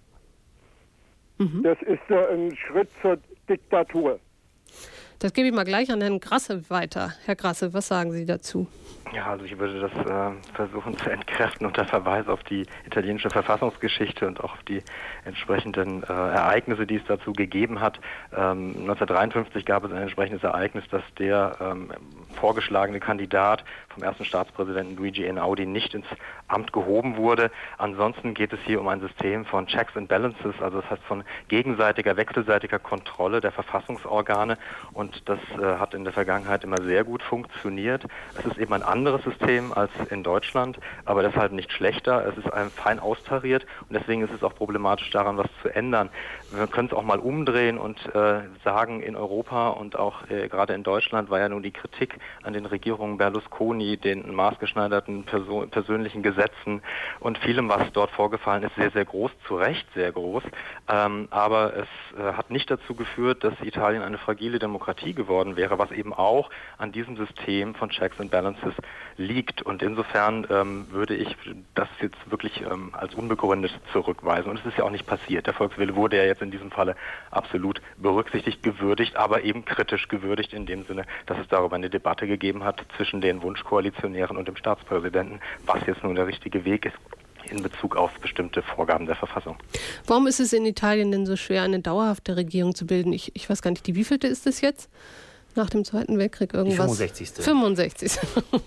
Speaker 12: Das ist ein Schritt zur Diktatur.
Speaker 2: Das gebe ich mal gleich an Herrn Grasse weiter. Herr Grasse, was sagen Sie dazu?
Speaker 11: Ja, also ich würde das versuchen zu entkräften unter Verweis auf die italienische Verfassungsgeschichte und auch auf die entsprechenden Ereignisse, die es dazu gegeben hat. 1953 gab es ein entsprechendes Ereignis, dass der vorgeschlagene Kandidat vom ersten Staatspräsidenten Luigi Einaudi nicht ins Amt gehoben wurde. Ansonsten geht es hier um ein System von Checks and Balances, also das heißt von gegenseitiger, wechselseitiger Kontrolle der Verfassungsorgane, und das hat in der Vergangenheit immer sehr gut funktioniert. Es ist eben ein anderes System als in Deutschland, aber deshalb nicht schlechter. Es ist fein austariert und deswegen ist es auch problematisch, daran was zu ändern. Wir können es auch mal umdrehen und sagen, in Europa und auch gerade in Deutschland war ja nun die Kritik an den Regierungen Berlusconi, den maßgeschneiderten persönlichen Gesetzen und vielem, was dort vorgefallen ist, sehr, sehr groß, zu Recht sehr groß. Aber es hat nicht dazu geführt, dass Italien eine fragile Demokratie geworden wäre, was eben auch an diesem System von Checks and Balances liegt. Und insofern würde ich das jetzt wirklich als unbegründet zurückweisen. Und es ist ja auch nicht passiert. Der Volkswille wurde ja jetzt in diesem Falle absolut berücksichtigt, gewürdigt, aber eben kritisch gewürdigt in dem Sinne, dass es darüber eine Debatte gegeben hat zwischen den Wunschkoalitionären und dem Staatspräsidenten, was jetzt nun der richtige Weg ist in Bezug auf bestimmte Vorgaben der Verfassung.
Speaker 2: Warum ist es in Italien denn so schwer, eine dauerhafte Regierung zu bilden? Ich weiß gar nicht, die wievielte ist es jetzt? Nach dem Zweiten Weltkrieg irgendwas?
Speaker 9: Die 65.
Speaker 2: 65.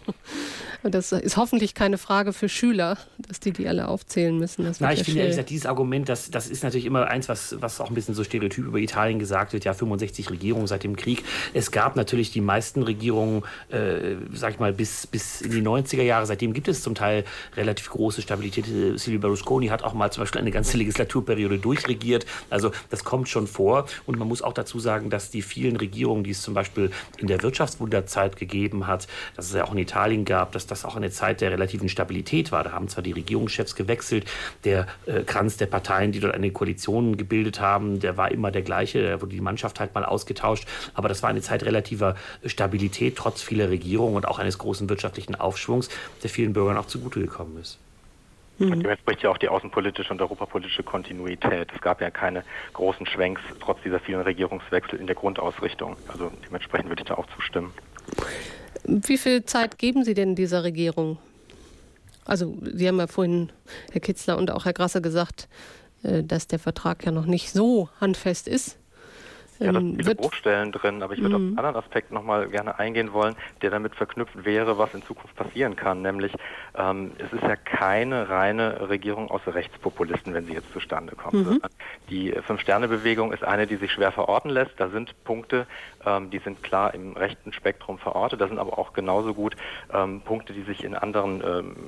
Speaker 2: Das ist hoffentlich keine Frage für Schüler, dass die alle aufzählen müssen. Das
Speaker 9: ich finde ehrlich gesagt, dieses Argument, das ist natürlich immer eins, was auch ein bisschen so stereotyp über Italien gesagt wird, ja 65 Regierungen seit dem Krieg. Es gab natürlich die meisten Regierungen, sag ich mal, bis in die 90er Jahre. Seitdem gibt es zum Teil relativ große Stabilität. Silvio Berlusconi hat auch mal zum Beispiel eine ganze Legislaturperiode durchregiert. Also das kommt schon vor. Und man muss auch dazu sagen, dass die vielen Regierungen, die es zum Beispiel in der Wirtschaftswunderzeit gegeben hat, dass es ja auch in Italien gab, dass das auch eine Zeit der relativen Stabilität war. Da haben zwar die Regierungschefs gewechselt, der Kranz der Parteien, die dort eine Koalition gebildet haben, der war immer der gleiche, da wurde die Mannschaft halt mal ausgetauscht, aber das war eine Zeit relativer Stabilität, trotz vieler Regierungen und auch eines großen wirtschaftlichen Aufschwungs, der vielen Bürgern auch zugute gekommen ist.
Speaker 11: Und dem entspricht ja auch die außenpolitische und europapolitische Kontinuität. Es gab ja keine großen Schwenks, trotz dieser vielen Regierungswechsel in der Grundausrichtung. Also dementsprechend würde ich da auch zustimmen.
Speaker 2: Wie viel Zeit geben Sie denn dieser Regierung? Also Sie haben ja vorhin, Herr Kitzler und auch Herr Grasse, gesagt, dass der Vertrag ja noch nicht so handfest ist.
Speaker 11: Ja, da sind viele Bruchstellen drin, aber ich würde auf einen anderen Aspekt nochmal gerne eingehen wollen, der damit verknüpft wäre, was in Zukunft passieren kann. Nämlich, es ist ja keine reine Regierung aus Rechtspopulisten, wenn sie jetzt zustande kommt. Die Fünf-Sterne-Bewegung ist eine, die sich schwer verorten lässt. Da sind Punkte, die sind klar im rechten Spektrum verortet. Da sind aber auch genauso gut Punkte, die sich in anderen,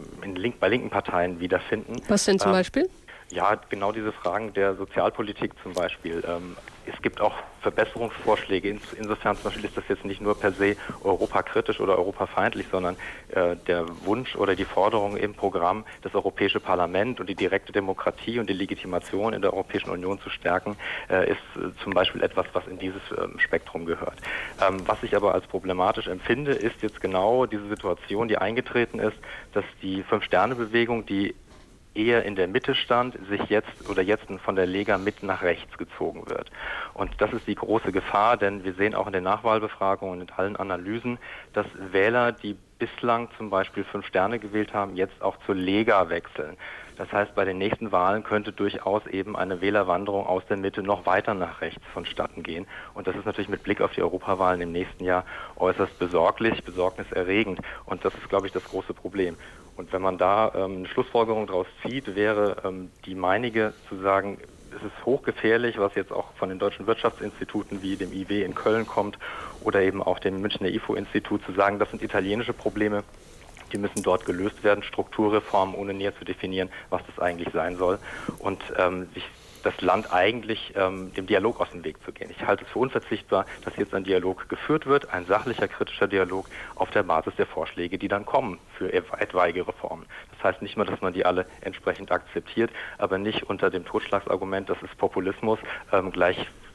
Speaker 11: bei linken Parteien wiederfinden.
Speaker 2: Was denn zum Beispiel?
Speaker 11: Ja, genau diese Fragen der Sozialpolitik zum Beispiel. Es gibt auch Verbesserungsvorschläge. Insofern zum Beispiel ist das jetzt nicht nur per se europakritisch oder europafeindlich, sondern der Wunsch oder die Forderung im Programm, das Europäische Parlament und die direkte Demokratie und die Legitimation in der Europäischen Union zu stärken, ist zum Beispiel etwas, was in dieses Spektrum gehört. Was ich aber als problematisch empfinde, ist jetzt genau diese Situation, die eingetreten ist, dass die Fünf-Sterne-Bewegung, die eher in der Mitte stand, sich jetzt von der Lega mit nach rechts gezogen wird. Und das ist die große Gefahr, denn wir sehen auch in den Nachwahlbefragungen und in allen Analysen, dass Wähler, die bislang zum Beispiel 5 Sterne gewählt haben, jetzt auch zur Lega wechseln. Das heißt, bei den nächsten Wahlen könnte durchaus eben eine Wählerwanderung aus der Mitte noch weiter nach rechts vonstatten gehen. Und das ist natürlich mit Blick auf die Europawahlen im nächsten Jahr äußerst besorgniserregend. Und das ist, glaube ich, das große Problem. Und wenn man da eine Schlussfolgerung daraus zieht, wäre die meinige zu sagen, es ist hochgefährlich, was jetzt auch von den deutschen Wirtschaftsinstituten wie dem IW in Köln kommt oder eben auch dem Münchner IFO-Institut zu sagen, das sind italienische Probleme, die müssen dort gelöst werden, Strukturreformen, ohne näher zu definieren, was das eigentlich sein soll und sich das Land eigentlich dem Dialog aus dem Weg zu gehen. Ich halte es für unverzichtbar, dass jetzt ein Dialog geführt wird, ein sachlicher, kritischer Dialog auf der Basis der Vorschläge, die dann kommen für etwaige Reformen. Das heißt nicht mal, dass man die alle entsprechend akzeptiert, aber nicht unter dem Totschlagsargument, das ist Populismus, gleich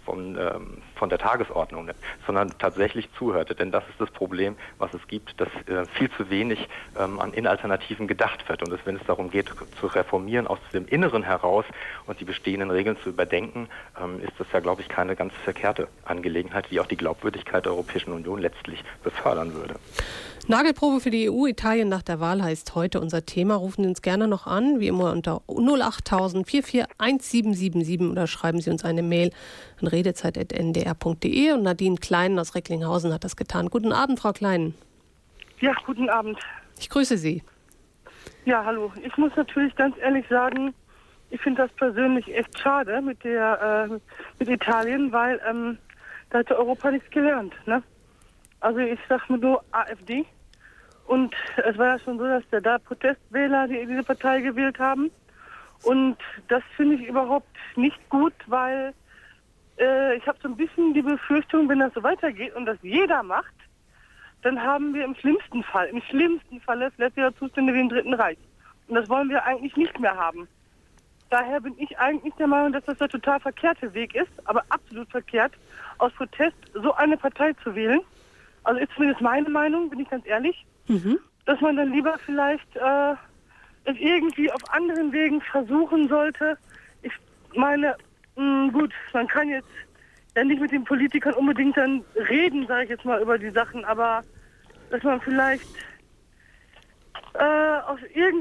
Speaker 11: von der Tagesordnung nimmt, sondern tatsächlich zuhört. Denn das ist das Problem, was es gibt, dass viel zu wenig in Alternativen gedacht wird. Und wenn es darum geht, zu reformieren aus dem Inneren heraus und die bestehenden Regeln zu überdenken, ist das ja, glaube ich, keine ganz verkehrte Angelegenheit, die auch die Glaubwürdigkeit der Europäischen Union letztlich befördern würde.
Speaker 2: Nagelprobe für die EU. Italien nach der Wahl heißt heute unser Thema. Rufen Sie uns gerne noch an, wie immer unter 08000 441777 oder schreiben Sie uns eine Mail an redezeit@ndr.de. Und Nadine Klein aus Recklinghausen hat das getan. Guten Abend, Frau Klein.
Speaker 13: Ja, guten Abend.
Speaker 2: Ich grüße Sie.
Speaker 13: Ja, hallo. Ich muss natürlich ganz ehrlich sagen, ich finde das persönlich echt schade mit Italien, weil da hat Europa nichts gelernt, ne? Also ich sage nur AfD. Und es war ja schon so, dass da Protestwähler diese Partei gewählt haben. Und das finde ich überhaupt nicht gut, weil ich habe so ein bisschen die Befürchtung, wenn das so weitergeht und das jeder macht, dann haben wir im schlimmsten Fall vielleicht wieder Zustände wie im Dritten Reich. Und das wollen wir eigentlich nicht mehr haben. Daher bin ich eigentlich der Meinung, dass das der total verkehrte Weg ist, aber absolut verkehrt, aus Protest so eine Partei zu wählen. Also ist zumindest meine Meinung, bin ich ganz ehrlich, dass man dann lieber vielleicht es irgendwie auf anderen Wegen versuchen sollte. Ich meine, gut, man kann jetzt ja nicht mit den Politikern unbedingt dann reden, sage ich jetzt mal, über die Sachen, aber dass man vielleicht aus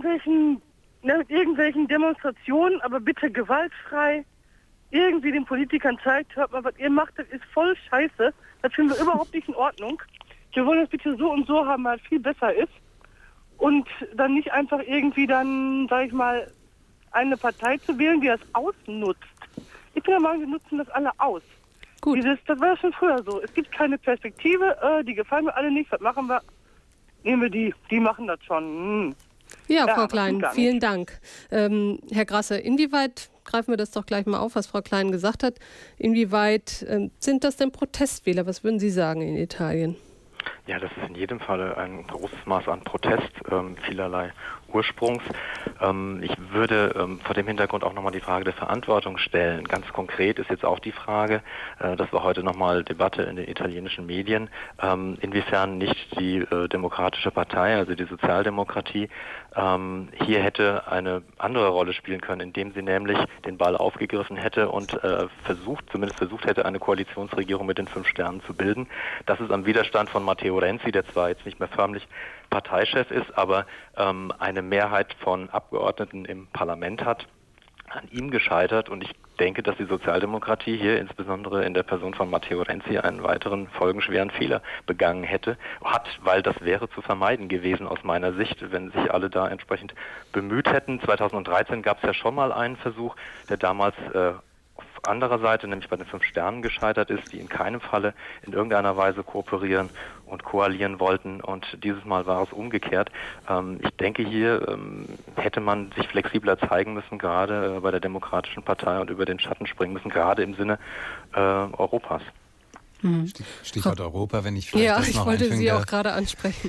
Speaker 13: mit irgendwelchen Demonstrationen, aber bitte gewaltfrei, irgendwie den Politikern zeigt, hört mal, was ihr macht, das ist voll scheiße, das finden wir überhaupt nicht in Ordnung. Wir wollen das bitte so und so haben, weil es viel besser ist. Und dann nicht einfach irgendwie dann, sag ich mal, eine Partei zu wählen, die das ausnutzt. Ich bin der Meinung, wir nutzen das alle aus. Gut. Das war ja schon früher so. Es gibt keine Perspektive, die gefallen mir alle nicht, was machen wir? Nehmen wir die machen das schon.
Speaker 2: Ja, Frau Klein, vielen Dank. Herr Grasse, inwieweit, greifen wir das doch gleich mal auf, was Frau Klein gesagt hat, inwieweit sind das denn Protestwähler? Was würden Sie sagen in Italien?
Speaker 11: Ja, das ist in jedem Fall ein großes Maß an Protest, vielerlei Ursprungs. Ich würde vor dem Hintergrund auch nochmal die Frage der Verantwortung stellen. Ganz konkret ist jetzt auch die Frage, das war heute nochmal Debatte in den italienischen Medien, inwiefern nicht die Demokratische Partei, also die Sozialdemokratie, hier hätte eine andere Rolle spielen können, indem sie nämlich den Ball aufgegriffen hätte und zumindest versucht hätte, eine Koalitionsregierung mit den 5 Sternen zu bilden. Das ist am Widerstand von Matteo Renzi, der zwar jetzt nicht mehr förmlich Parteichef ist, aber eine Mehrheit von Abgeordneten im Parlament hat, an ihm gescheitert. Und ich denke, dass die Sozialdemokratie hier insbesondere in der Person von Matteo Renzi einen weiteren folgenschweren Fehler begangen hat, weil das wäre zu vermeiden gewesen aus meiner Sicht, wenn sich alle da entsprechend bemüht hätten. 2013 gab es ja schon mal einen Versuch, der damals auf anderer Seite, nämlich bei den 5 Sternen gescheitert ist, die in keinem Falle in irgendeiner Weise kooperieren und koalieren wollten. Und dieses Mal war es umgekehrt. Ich denke, hier hätte man sich flexibler zeigen müssen, gerade bei der Demokratischen Partei, und über den Schatten springen müssen, gerade im Sinne Europas.
Speaker 10: Stichwort Europa, wenn ich vielleicht das noch
Speaker 2: ich wollte Sie auch gerade ansprechen.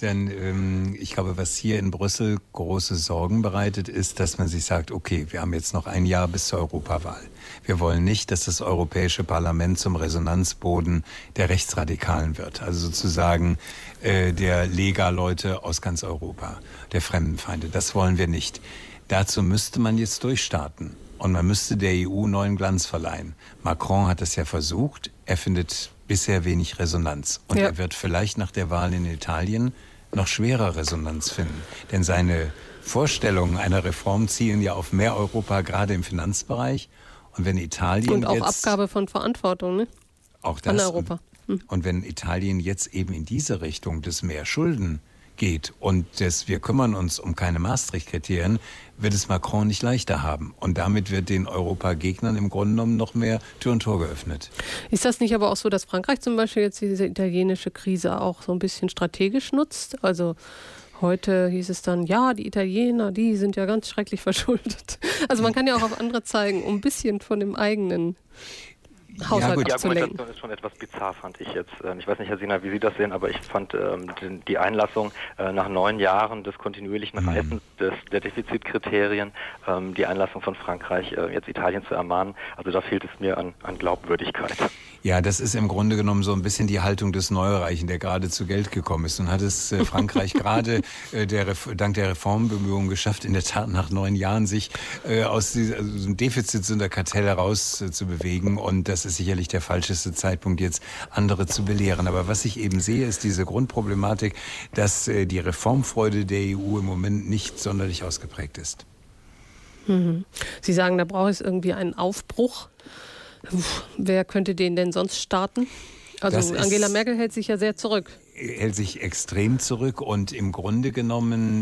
Speaker 10: Denn ich glaube, was hier in Brüssel große Sorgen bereitet, ist, dass man sich sagt, okay, wir haben jetzt noch ein Jahr bis zur Europawahl. Wir wollen nicht, dass das Europäische Parlament zum Resonanzboden der Rechtsradikalen wird. Also sozusagen der Lega-Leute aus ganz Europa, der Fremdenfeinde. Das wollen wir nicht. Dazu müsste man jetzt durchstarten. Und man müsste der EU neuen Glanz verleihen. Macron hat es ja versucht. Er findet bisher wenig Resonanz. Und er wird vielleicht nach der Wahl in Italien noch schwerer Resonanz finden. Denn seine Vorstellungen einer Reform zielen ja auf mehr Europa, gerade im Finanzbereich. Und wenn Italien
Speaker 2: und auch Abgabe von Verantwortung, ne?
Speaker 10: Auch das. An Europa. Und wenn Italien jetzt eben in diese Richtung des mehr Schulden geht und wir kümmern uns um keine Maastricht-Kriterien, wird es Macron nicht leichter haben. Und damit wird den Europagegnern im Grunde genommen noch mehr Tür und Tor geöffnet.
Speaker 2: Ist das nicht aber auch so, dass Frankreich zum Beispiel jetzt diese italienische Krise auch so ein bisschen strategisch nutzt? Also heute hieß es dann, ja, die Italiener, die sind ja ganz schrecklich verschuldet. Also man kann ja auch auf andere zeigen, um ein bisschen von dem eigenen... Haushalt
Speaker 11: Die
Speaker 2: abzulenken.
Speaker 11: Argumentation ist schon etwas bizarr, fand ich jetzt. Ich weiß nicht, Herr Sina, wie Sie das sehen, aber ich fand die Einlassung nach 9 Jahren des kontinuierlichen Reifens der Defizitkriterien, die Einlassung von Frankreich, jetzt Italien zu ermahnen, also da fehlt es mir an Glaubwürdigkeit.
Speaker 10: Ja, das ist im Grunde genommen so ein bisschen die Haltung des Neureichen, der gerade zu Geld gekommen ist. Und hat es Frankreich gerade dank der Reformbemühungen geschafft, in der Tat nach 9 Jahren sich aus diesem Defizitsünderkartell heraus zu bewegen. Und das ist sicherlich der falscheste Zeitpunkt, jetzt andere zu belehren. Aber was ich eben sehe, ist diese Grundproblematik, dass die Reformfreude der EU im Moment nicht sonderlich ausgeprägt ist.
Speaker 2: Sie sagen, da braucht es irgendwie einen Aufbruch. Wer könnte den denn sonst starten? Also Angela Merkel hält sich ja sehr zurück.
Speaker 10: Hält sich extrem zurück und im Grunde genommen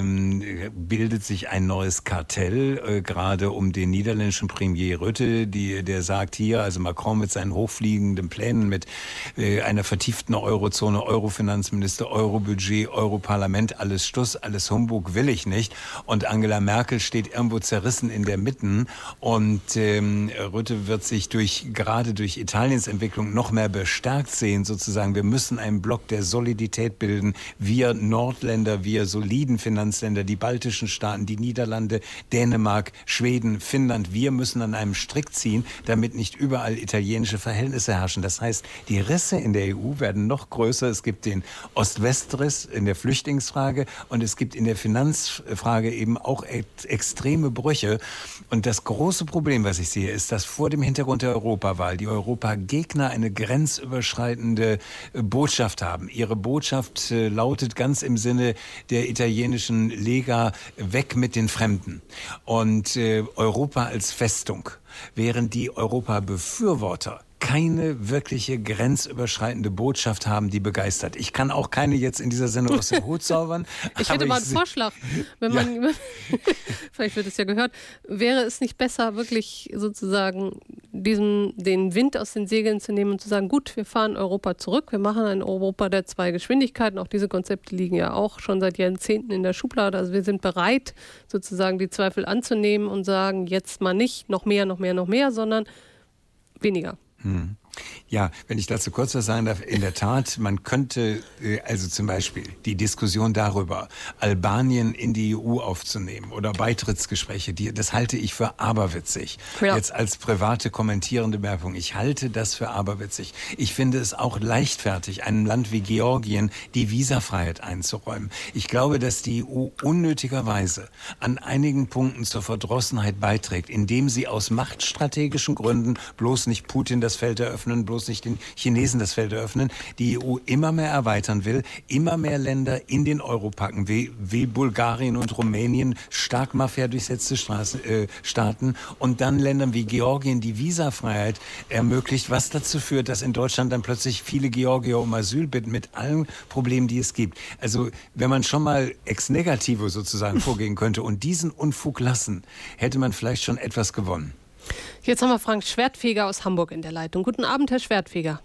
Speaker 10: bildet sich ein neues Kartell, gerade um den niederländischen Premier Rutte, der sagt hier, also Macron mit seinen hochfliegenden Plänen, mit einer vertieften Eurozone, Eurofinanzminister, Eurobudget, Europarlament, alles Stuss, alles Humbug, will ich nicht. Und Angela Merkel steht irgendwo zerrissen in der Mitte und Rutte wird sich gerade durch Italiens Entwicklung noch mehr bestärkt sehen, sozusagen. Wir müssen einen Block der Solidität bilden. Wir Nordländer, wir soliden Finanzländer, die baltischen Staaten, die Niederlande, Dänemark, Schweden, Finnland, wir müssen an einem Strick ziehen, damit nicht überall italienische Verhältnisse herrschen. Das heißt, die Risse in der EU werden noch größer. Es gibt den Ost-West-Riss in der Flüchtlingsfrage und es gibt in der Finanzfrage eben auch extreme Brüche. Und das große Problem, was ich sehe, ist, dass vor dem Hintergrund der Europawahl die Europagegner eine grenzüberschreitende Botschaft haben. Ihre Botschaft lautet ganz im Sinne der italienischen Lega: weg mit den Fremden und Europa als Festung, während die Europabefürworter keine wirkliche grenzüberschreitende Botschaft haben, die begeistert. Ich kann auch keine jetzt in dieser Sendung aus dem Hut zaubern.
Speaker 2: Ich hätte mal einen Vorschlag, wenn man, vielleicht wird es ja gehört, wäre es nicht besser, wirklich sozusagen den Wind aus den Segeln zu nehmen und zu sagen, gut, wir fahren Europa zurück, wir machen ein Europa der 2 Geschwindigkeiten. Auch diese Konzepte liegen ja auch schon seit Jahrzehnten in der Schublade. Also wir sind bereit, sozusagen die Zweifel anzunehmen und sagen, jetzt mal nicht noch mehr, sondern weniger.
Speaker 10: Ja, wenn ich dazu kurz was sagen darf, in der Tat, man könnte also zum Beispiel die Diskussion darüber, Albanien in die EU aufzunehmen oder Beitrittsgespräche, das halte ich für aberwitzig. Ja. Jetzt als private kommentierende Bemerkung, ich halte das für aberwitzig. Ich finde es auch leichtfertig, einem Land wie Georgien die Visafreiheit einzuräumen. Ich glaube, dass die EU unnötigerweise an einigen Punkten zur Verdrossenheit beiträgt, indem sie aus machtstrategischen Gründen bloß nicht Putin das Feld eröffnen, bloß nicht den Chinesen das Feld eröffnen, die EU immer mehr erweitern will, immer mehr Länder in den Euro packen, wie Bulgarien und Rumänien, stark Mafia durchsetzte Staaten und dann Ländern wie Georgien die Visafreiheit ermöglicht, was dazu führt, dass in Deutschland dann plötzlich viele Georgier um Asyl bitten, mit allen Problemen, die es gibt. Also wenn man schon mal ex negativo sozusagen vorgehen könnte und diesen Unfug lassen, hätte man vielleicht schon etwas gewonnen.
Speaker 2: Jetzt haben wir Frank Schwertfeger aus Hamburg in der Leitung. Guten Abend, Herr Schwertfeger.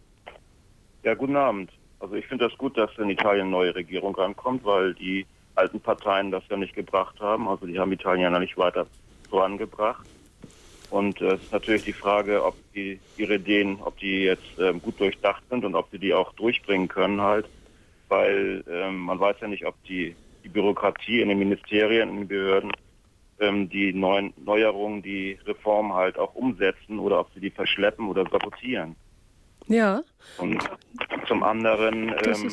Speaker 14: Ja, guten Abend. Also ich finde das gut, dass in Italien eine neue Regierung rankommt, weil die alten Parteien das ja nicht gebracht haben. Also die haben Italien ja nicht weiter vorangebracht. Und es ist natürlich die Frage, ob ihre Ideen, ob die jetzt gut durchdacht sind und ob sie die auch durchbringen können halt. Weil man weiß ja nicht, ob die Bürokratie in den Ministerien, in den Behörden die neuen Neuerungen, die Reformen halt auch umsetzen oder ob sie die verschleppen oder sabotieren.
Speaker 2: Ja.
Speaker 14: Und zum anderen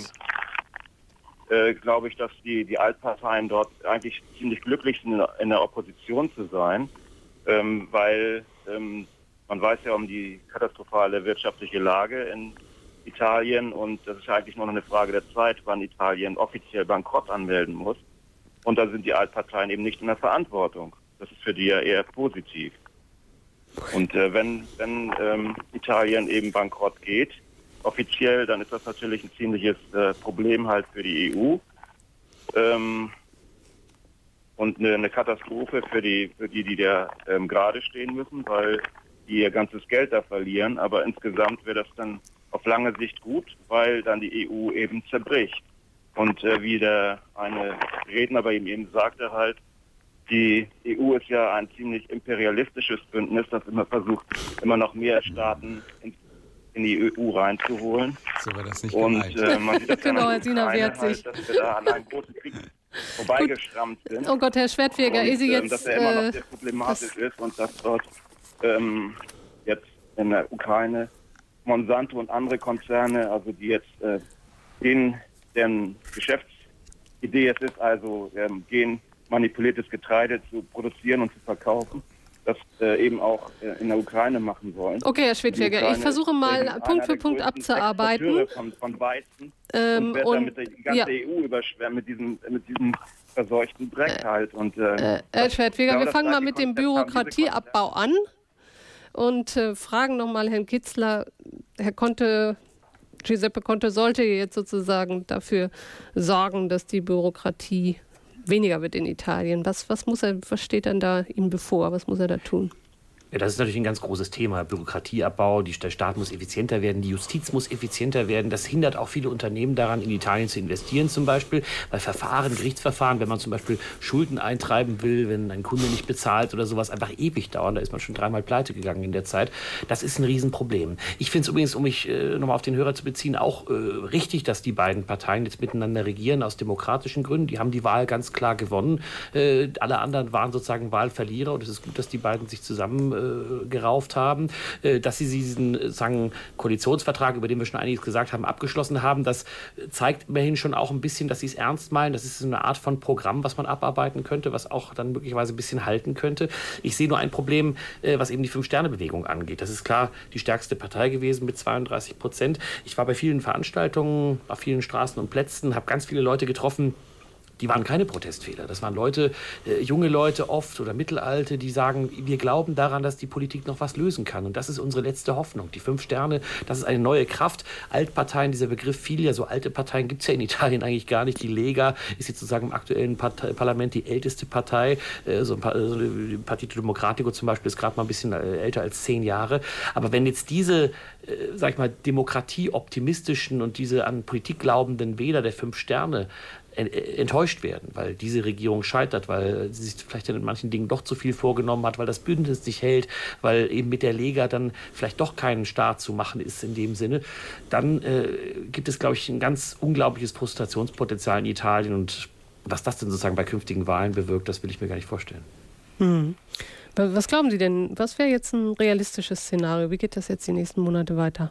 Speaker 14: glaube ich, dass die Altparteien dort eigentlich ziemlich glücklich sind, in der Opposition zu sein, weil man weiß ja um die katastrophale wirtschaftliche Lage in Italien und das ist eigentlich nur noch eine Frage der Zeit, wann Italien offiziell Bankrott anmelden muss. Und da sind die Altparteien eben nicht in der Verantwortung. Das ist für die ja eher positiv. Und wenn Italien eben bankrott geht, offiziell, dann ist das natürlich ein ziemliches Problem halt für die EU. Und eine Katastrophe für die da gerade stehen müssen, weil die ihr ganzes Geld da verlieren. Aber insgesamt wäre das dann auf lange Sicht gut, weil dann die EU eben zerbricht. Und wie der eine Redner bei ihm eben sagte halt, Die EU ist ja ein ziemlich imperialistisches Bündnis, das immer versucht, immer noch mehr Staaten in die EU reinzuholen.
Speaker 10: So war das nicht
Speaker 14: und man sieht das
Speaker 2: genau, Herr Sina wehrt sich.
Speaker 14: Dass wir da an einem großen Krieg vorbeigeschrammt sind.
Speaker 2: Oh Gott, Herr Schwertfeger, ist Sie jetzt...
Speaker 14: dass er immer noch sehr problematisch ist und dass dort jetzt in der Ukraine Monsanto und andere Konzerne, also die jetzt deren Geschäftsidee es ist, also genmanipuliertes Getreide zu produzieren und zu verkaufen, das eben auch in der Ukraine machen wollen.
Speaker 2: Okay, Herr Schwertfeger, ich versuche mal Punkt für Punkt abzuarbeiten.
Speaker 14: Von Weizen und wird damit die ganze EU überschwemmen mit diesem verseuchten Dreck halt. Und,
Speaker 2: Herr Schwertfeger, wir fangen mal mit dem Bürokratieabbau an und fragen nochmal Herrn Kitzler, Giuseppe Conte sollte jetzt sozusagen dafür sorgen, dass die Bürokratie weniger wird in Italien. Was steht denn da ihm bevor? Was muss er da tun?
Speaker 9: Ja, das ist natürlich ein ganz großes Thema. Bürokratieabbau, der Staat muss effizienter werden, die Justiz muss effizienter werden. Das hindert auch viele Unternehmen daran, in Italien zu investieren zum Beispiel, weil Gerichtsverfahren, wenn man zum Beispiel Schulden eintreiben will, wenn ein Kunde nicht bezahlt oder sowas, einfach ewig dauern. Da ist man schon 3-mal pleite gegangen in der Zeit. Das ist ein Riesenproblem. Ich finde es übrigens, um mich nochmal auf den Hörer zu beziehen, auch richtig, dass die beiden Parteien jetzt miteinander regieren, aus demokratischen Gründen. Die haben die Wahl ganz klar gewonnen. Alle anderen waren sozusagen Wahlverlierer und es ist gut, dass die beiden sich zusammen gerauft haben, dass sie diesen Koalitionsvertrag, über den wir schon einiges gesagt haben, abgeschlossen haben. Das zeigt immerhin schon auch ein bisschen, dass sie es ernst meinen. Das ist eine Art von Programm, was man abarbeiten könnte, was auch dann möglicherweise ein bisschen halten könnte. Ich sehe nur ein Problem, was eben die Fünf-Sterne-Bewegung angeht. Das ist klar die stärkste Partei gewesen mit 32%. Ich war bei vielen Veranstaltungen, auf vielen Straßen und Plätzen, habe ganz viele Leute getroffen, die waren keine Protestfehler. Das waren Leute, junge Leute oft oder Mittelalte, die sagen, wir glauben daran, dass die Politik noch was lösen kann. Und das ist unsere letzte Hoffnung. Die 5 Sterne, das ist eine neue Kraft. Altparteien, dieser Begriff fiel ja, so alte Parteien gibt es ja in Italien eigentlich gar nicht. Die Lega ist jetzt sozusagen im aktuellen Parlament die älteste Partei. Die Partito Democratico zum Beispiel ist gerade mal ein bisschen älter als 10 Jahre. Aber wenn jetzt diese, demokratieoptimistischen und diese an Politik glaubenden Wähler der 5 Sterne enttäuscht werden, weil diese Regierung scheitert, weil sie sich vielleicht in manchen Dingen doch zu viel vorgenommen hat, weil das Bündnis nicht hält, weil eben mit der Lega dann vielleicht doch keinen Staat zu machen ist in dem Sinne, dann gibt es, glaube ich, ein ganz unglaubliches Frustrationspotenzial in Italien und was das denn sozusagen bei künftigen Wahlen bewirkt, das will ich mir gar nicht vorstellen.
Speaker 2: Hm. Was glauben Sie denn, was wäre jetzt ein realistisches Szenario? Wie geht das jetzt die nächsten Monate weiter?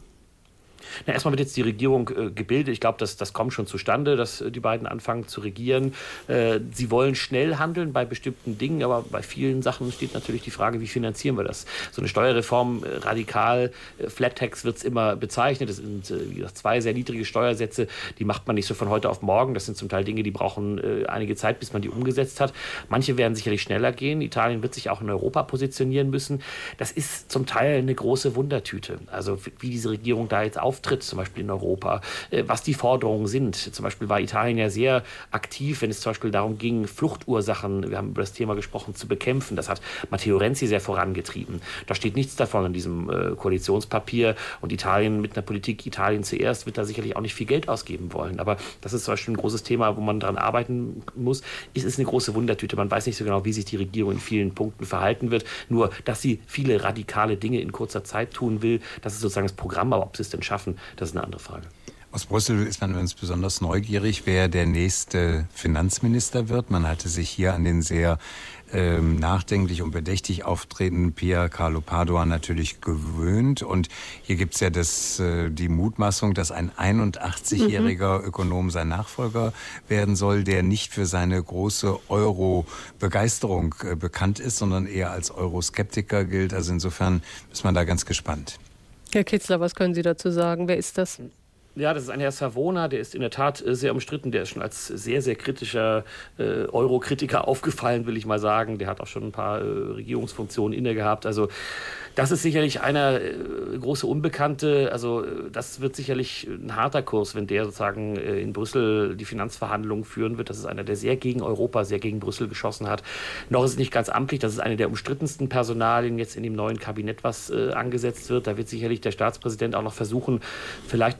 Speaker 9: Na, erstmal wird jetzt die Regierung gebildet. Ich glaube, das kommt schon zustande, dass die beiden anfangen zu regieren. Sie wollen schnell handeln bei bestimmten Dingen, aber bei vielen Sachen steht natürlich die Frage, wie finanzieren wir das? So eine Steuerreform, radikal, Flat Tax wird es immer bezeichnet. Das sind, wie gesagt, 2 sehr niedrige Steuersätze, die macht man nicht so von heute auf morgen. Das sind zum Teil Dinge, die brauchen einige Zeit, bis man die umgesetzt hat. Manche werden sicherlich schneller gehen. Italien wird sich auch in Europa positionieren müssen. Das ist zum Teil eine große Wundertüte. Also wie diese Regierung da jetzt auftritt, zum Beispiel in Europa, was die Forderungen sind. Zum Beispiel war Italien ja sehr aktiv, wenn es zum Beispiel darum ging, Fluchtursachen, wir haben über das Thema gesprochen, zu bekämpfen. Das hat Matteo Renzi sehr vorangetrieben. Da steht nichts davon in diesem Koalitionspapier und Italien mit einer Politik Italien zuerst wird da sicherlich auch nicht viel Geld ausgeben wollen. Aber das ist zum Beispiel ein großes Thema, wo man daran arbeiten muss. Es ist eine große Wundertüte. Man weiß nicht so genau, wie sich die Regierung in vielen Punkten verhalten wird. Nur, dass sie viele radikale Dinge in kurzer Zeit tun will, das ist sozusagen das Programm, aber ob sie es denn schaffen, das ist eine andere Frage.
Speaker 10: Aus Brüssel ist man uns besonders neugierig, wer der nächste Finanzminister wird. Man hatte sich hier an den sehr nachdenklich und bedächtig auftretenden Pier Carlo Padoan natürlich gewöhnt. Und hier gibt es ja die Mutmaßung, dass ein 81-jähriger Ökonom sein Nachfolger werden soll, der nicht für seine große Euro-Begeisterung bekannt ist, sondern eher als Euroskeptiker gilt. Also insofern ist man da ganz gespannt.
Speaker 2: Herr Kitzler, was können Sie dazu sagen? Wer ist das?
Speaker 9: Ja, das ist ein Herr Savona, der ist in der Tat sehr umstritten. Der ist schon als sehr, sehr kritischer Euro-Kritiker aufgefallen, will ich mal sagen. Der hat auch schon ein paar Regierungsfunktionen inne gehabt. Also das ist sicherlich einer große Unbekannte. Also das wird sicherlich ein harter Kurs, wenn der sozusagen in Brüssel die Finanzverhandlungen führen wird. Das ist einer, der sehr gegen Europa, sehr gegen Brüssel geschossen hat. Noch ist es nicht ganz amtlich. Das ist eine der umstrittensten Personalien jetzt in dem neuen Kabinett, was angesetzt wird. Da wird sicherlich der Staatspräsident auch noch versuchen, vielleicht noch ein bisschen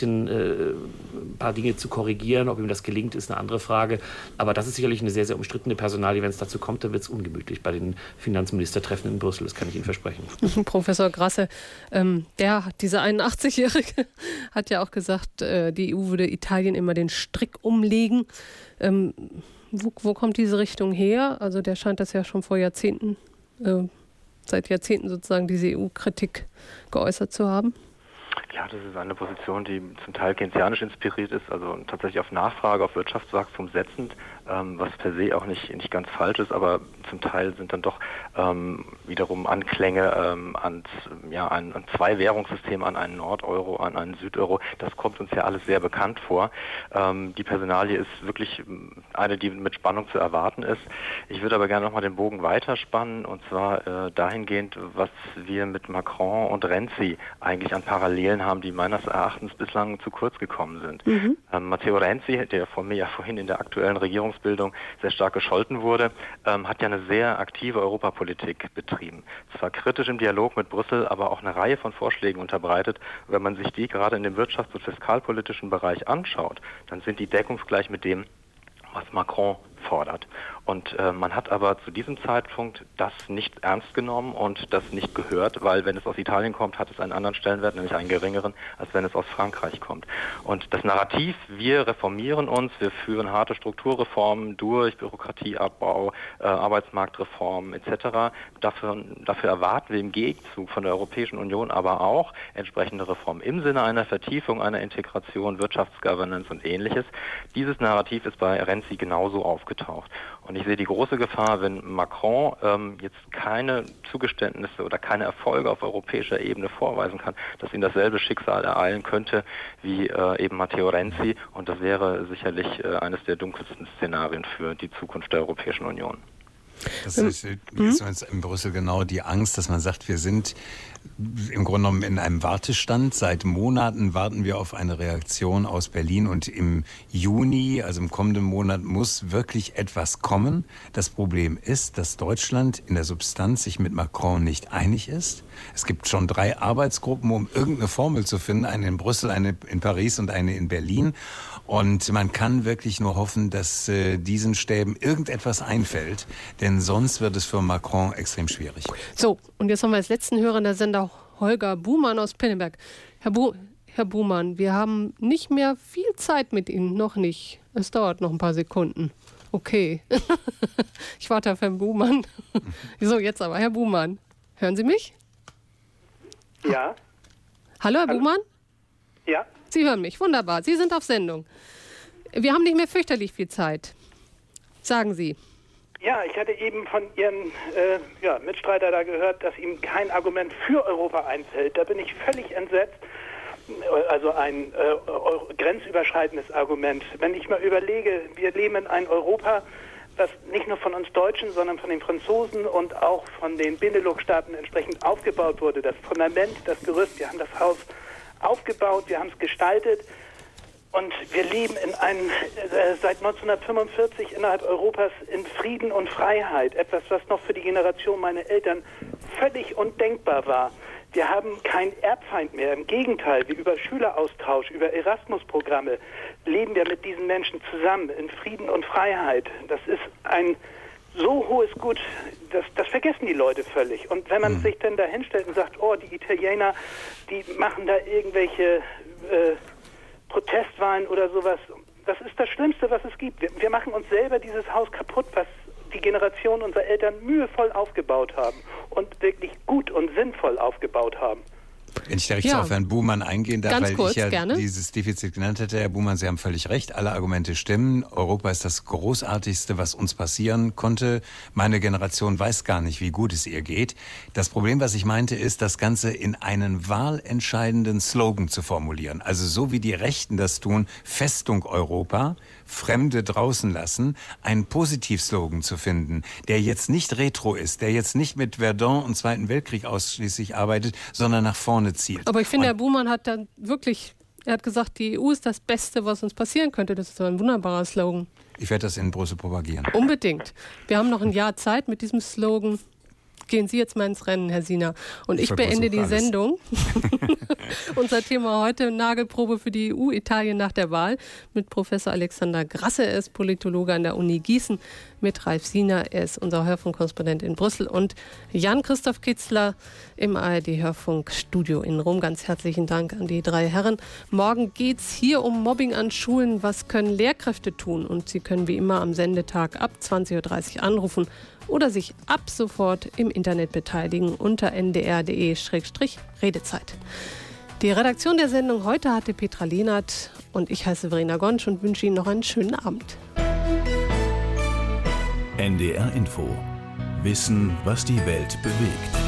Speaker 9: ein paar Dinge zu korrigieren. Ob ihm das gelingt, ist eine andere Frage. Aber das ist sicherlich eine sehr, sehr umstrittene Personalie. Wenn es dazu kommt, dann wird es ungemütlich bei den Finanzministertreffen in Brüssel. Das kann ich Ihnen versprechen.
Speaker 2: Professor Grasse, dieser 81-Jährige hat ja auch gesagt, die EU würde Italien immer den Strick umlegen. Wo kommt diese Richtung her? Also der scheint das ja schon vor Jahrzehnten, seit Jahrzehnten sozusagen diese EU-Kritik geäußert zu haben.
Speaker 11: Ja, das ist eine Position, die zum Teil keynesianisch inspiriert ist, also tatsächlich auf Nachfrage, auf Wirtschaftswachstum setzend, was per se auch nicht ganz falsch ist, aber zum Teil sind dann doch wiederum Anklänge an ein Zwei-Währungssystem, an einen Nord-Euro, an einen Süd-Euro. Das kommt uns ja alles sehr bekannt vor. Die Personalie ist wirklich eine, die mit Spannung zu erwarten ist. Ich würde aber gerne nochmal den Bogen weiterspannen, und zwar dahingehend, was wir mit Macron und Renzi eigentlich an Parallelen haben, die meines Erachtens bislang zu kurz gekommen sind. Matteo Renzi, der von mir ja vorhin in der aktuellen Regierungsbildung sehr stark gescholten wurde, hat ja eine sehr aktive Europapolitik betrieben. Zwar kritisch im Dialog mit Brüssel, aber auch eine Reihe von Vorschlägen unterbreitet. Wenn man sich die gerade in dem wirtschafts- und fiskalpolitischen Bereich anschaut, dann sind die deckungsgleich mit dem, was Macron fordert. Und man hat aber zu diesem Zeitpunkt das nicht ernst genommen und das nicht gehört, weil wenn es aus Italien kommt, hat es einen anderen Stellenwert, nämlich einen geringeren, als wenn es aus Frankreich kommt. Und das Narrativ, wir reformieren uns, wir führen harte Strukturreformen durch, Bürokratieabbau, Arbeitsmarktreformen etc. Dafür erwarten wir im Gegenzug von der Europäischen Union aber auch entsprechende Reformen im Sinne einer Vertiefung, einer Integration, Wirtschaftsgovernance und Ähnliches. Dieses Narrativ ist bei Renzi genauso aufgetaucht. Und ich sehe die große Gefahr, wenn Macron jetzt keine Zugeständnisse oder keine Erfolge auf europäischer Ebene vorweisen kann, dass ihn dasselbe Schicksal ereilen könnte wie eben Matteo Renzi. Und das wäre sicherlich eines der dunkelsten Szenarien für die Zukunft der Europäischen Union.
Speaker 10: Das ist jetzt in Brüssel genau die Angst, dass man sagt, wir sind im Grunde genommen in einem Wartestand. Seit Monaten warten wir auf eine Reaktion aus Berlin und im Juni, also im kommenden Monat, muss wirklich etwas kommen. Das Problem ist, dass Deutschland in der Substanz sich mit Macron nicht einig ist. Es gibt schon 3 Arbeitsgruppen, um irgendeine Formel zu finden, eine in Brüssel, eine in Paris und eine in Berlin. Und man kann wirklich nur hoffen, dass diesen Stäben irgendetwas einfällt, denn sonst wird es für Macron extrem schwierig.
Speaker 2: So, und jetzt haben wir als letzten Hörer in der Sender Holger Buhmann aus Pinneberg. Herr Buhmann, wir haben nicht mehr viel Zeit mit Ihnen, noch nicht. Es dauert noch ein paar Sekunden. Okay. Ich warte auf Herrn Buhmann. So, jetzt aber, Herr Buhmann. Hören Sie mich?
Speaker 15: Ja.
Speaker 2: Hallo, Herr Buhmann?
Speaker 15: Ja.
Speaker 2: Sie hören mich, wunderbar. Sie sind auf Sendung. Wir haben nicht mehr fürchterlich viel Zeit. Sagen Sie.
Speaker 15: Ja, ich hatte eben von Ihren Mitstreiter da gehört, dass ihm kein Argument für Europa einfällt. Da bin ich völlig entsetzt. Also ein grenzüberschreitendes Argument. Wenn ich mal überlege, wir leben in einem Europa, das nicht nur von uns Deutschen, sondern von den Franzosen und auch von den Benelux-Staaten entsprechend aufgebaut wurde. Das Fundament, das Gerüst, wir haben das Haus aufgebaut, wir haben es gestaltet. Und wir leben seit 1945 innerhalb Europas in Frieden und Freiheit. Etwas, was noch für die Generation meiner Eltern völlig undenkbar war. Wir haben keinen Erbfeind mehr. Im Gegenteil, wir über Schüleraustausch, über Erasmus-Programme leben wir mit diesen Menschen zusammen in Frieden und Freiheit. Das ist ein so hohes Gut, das vergessen die Leute völlig. Und wenn man sich dann da hinstellt und sagt, oh, die Italiener, die machen da irgendwelche Protestwahlen oder sowas. Das ist das Schlimmste, was es gibt. Wir machen uns selber dieses Haus kaputt, was die Generation unserer Eltern mühevoll aufgebaut haben und wirklich gut und sinnvoll aufgebaut haben.
Speaker 10: Wenn ich da richtig auf Herrn Buhmann eingehen darf, weil
Speaker 2: kurz,
Speaker 10: ich ja
Speaker 2: gerne.
Speaker 10: dieses Defizit genannt hätte, Herr Buhmann, Sie haben völlig recht, alle Argumente stimmen. Europa ist das Großartigste, was uns passieren konnte. Meine Generation weiß gar nicht, wie gut es ihr geht. Das Problem, was ich meinte, ist, das Ganze in einen wahlentscheidenden Slogan zu formulieren. Also so wie die Rechten das tun, Festung Europa, Fremde draußen lassen, einen Positivslogan zu finden, der jetzt nicht retro ist, der jetzt nicht mit Verdun und Zweiten Weltkrieg ausschließlich arbeitet, sondern nach vorne zielt.
Speaker 2: Aber ich finde, Herr Buhmann hat dann wirklich, er hat gesagt, die EU ist das Beste, was uns passieren könnte. Das ist ein wunderbarer Slogan.
Speaker 10: Ich werde das in Brüssel propagieren.
Speaker 2: Unbedingt. Wir haben noch ein Jahr Zeit mit diesem Slogan. Gehen Sie jetzt mal ins Rennen, Herr Sina. Und ich beende die Sendung. Unser Thema heute, Nagelprobe für die EU, Italien nach der Wahl, mit Professor Alexander Grasse. Er ist Politologe an der Uni Gießen, mit Ralf Sina. Er ist unser Hörfunkkorrespondent in Brüssel und Jan-Christoph Kitzler im ARD-Hörfunkstudio in Rom. Ganz herzlichen Dank an die drei Herren. Morgen geht es hier um Mobbing an Schulen. Was können Lehrkräfte tun? Und Sie können wie immer am Sendetag ab 20.30 Uhr anrufen oder sich ab sofort im Internet beteiligen unter ndr.de/Redezeit. Die Redaktion der Sendung heute hatte Petra Lehnert und ich heiße Verena Gonsch und wünsche Ihnen noch einen schönen Abend.
Speaker 1: NDR Info. Wissen, was die Welt bewegt.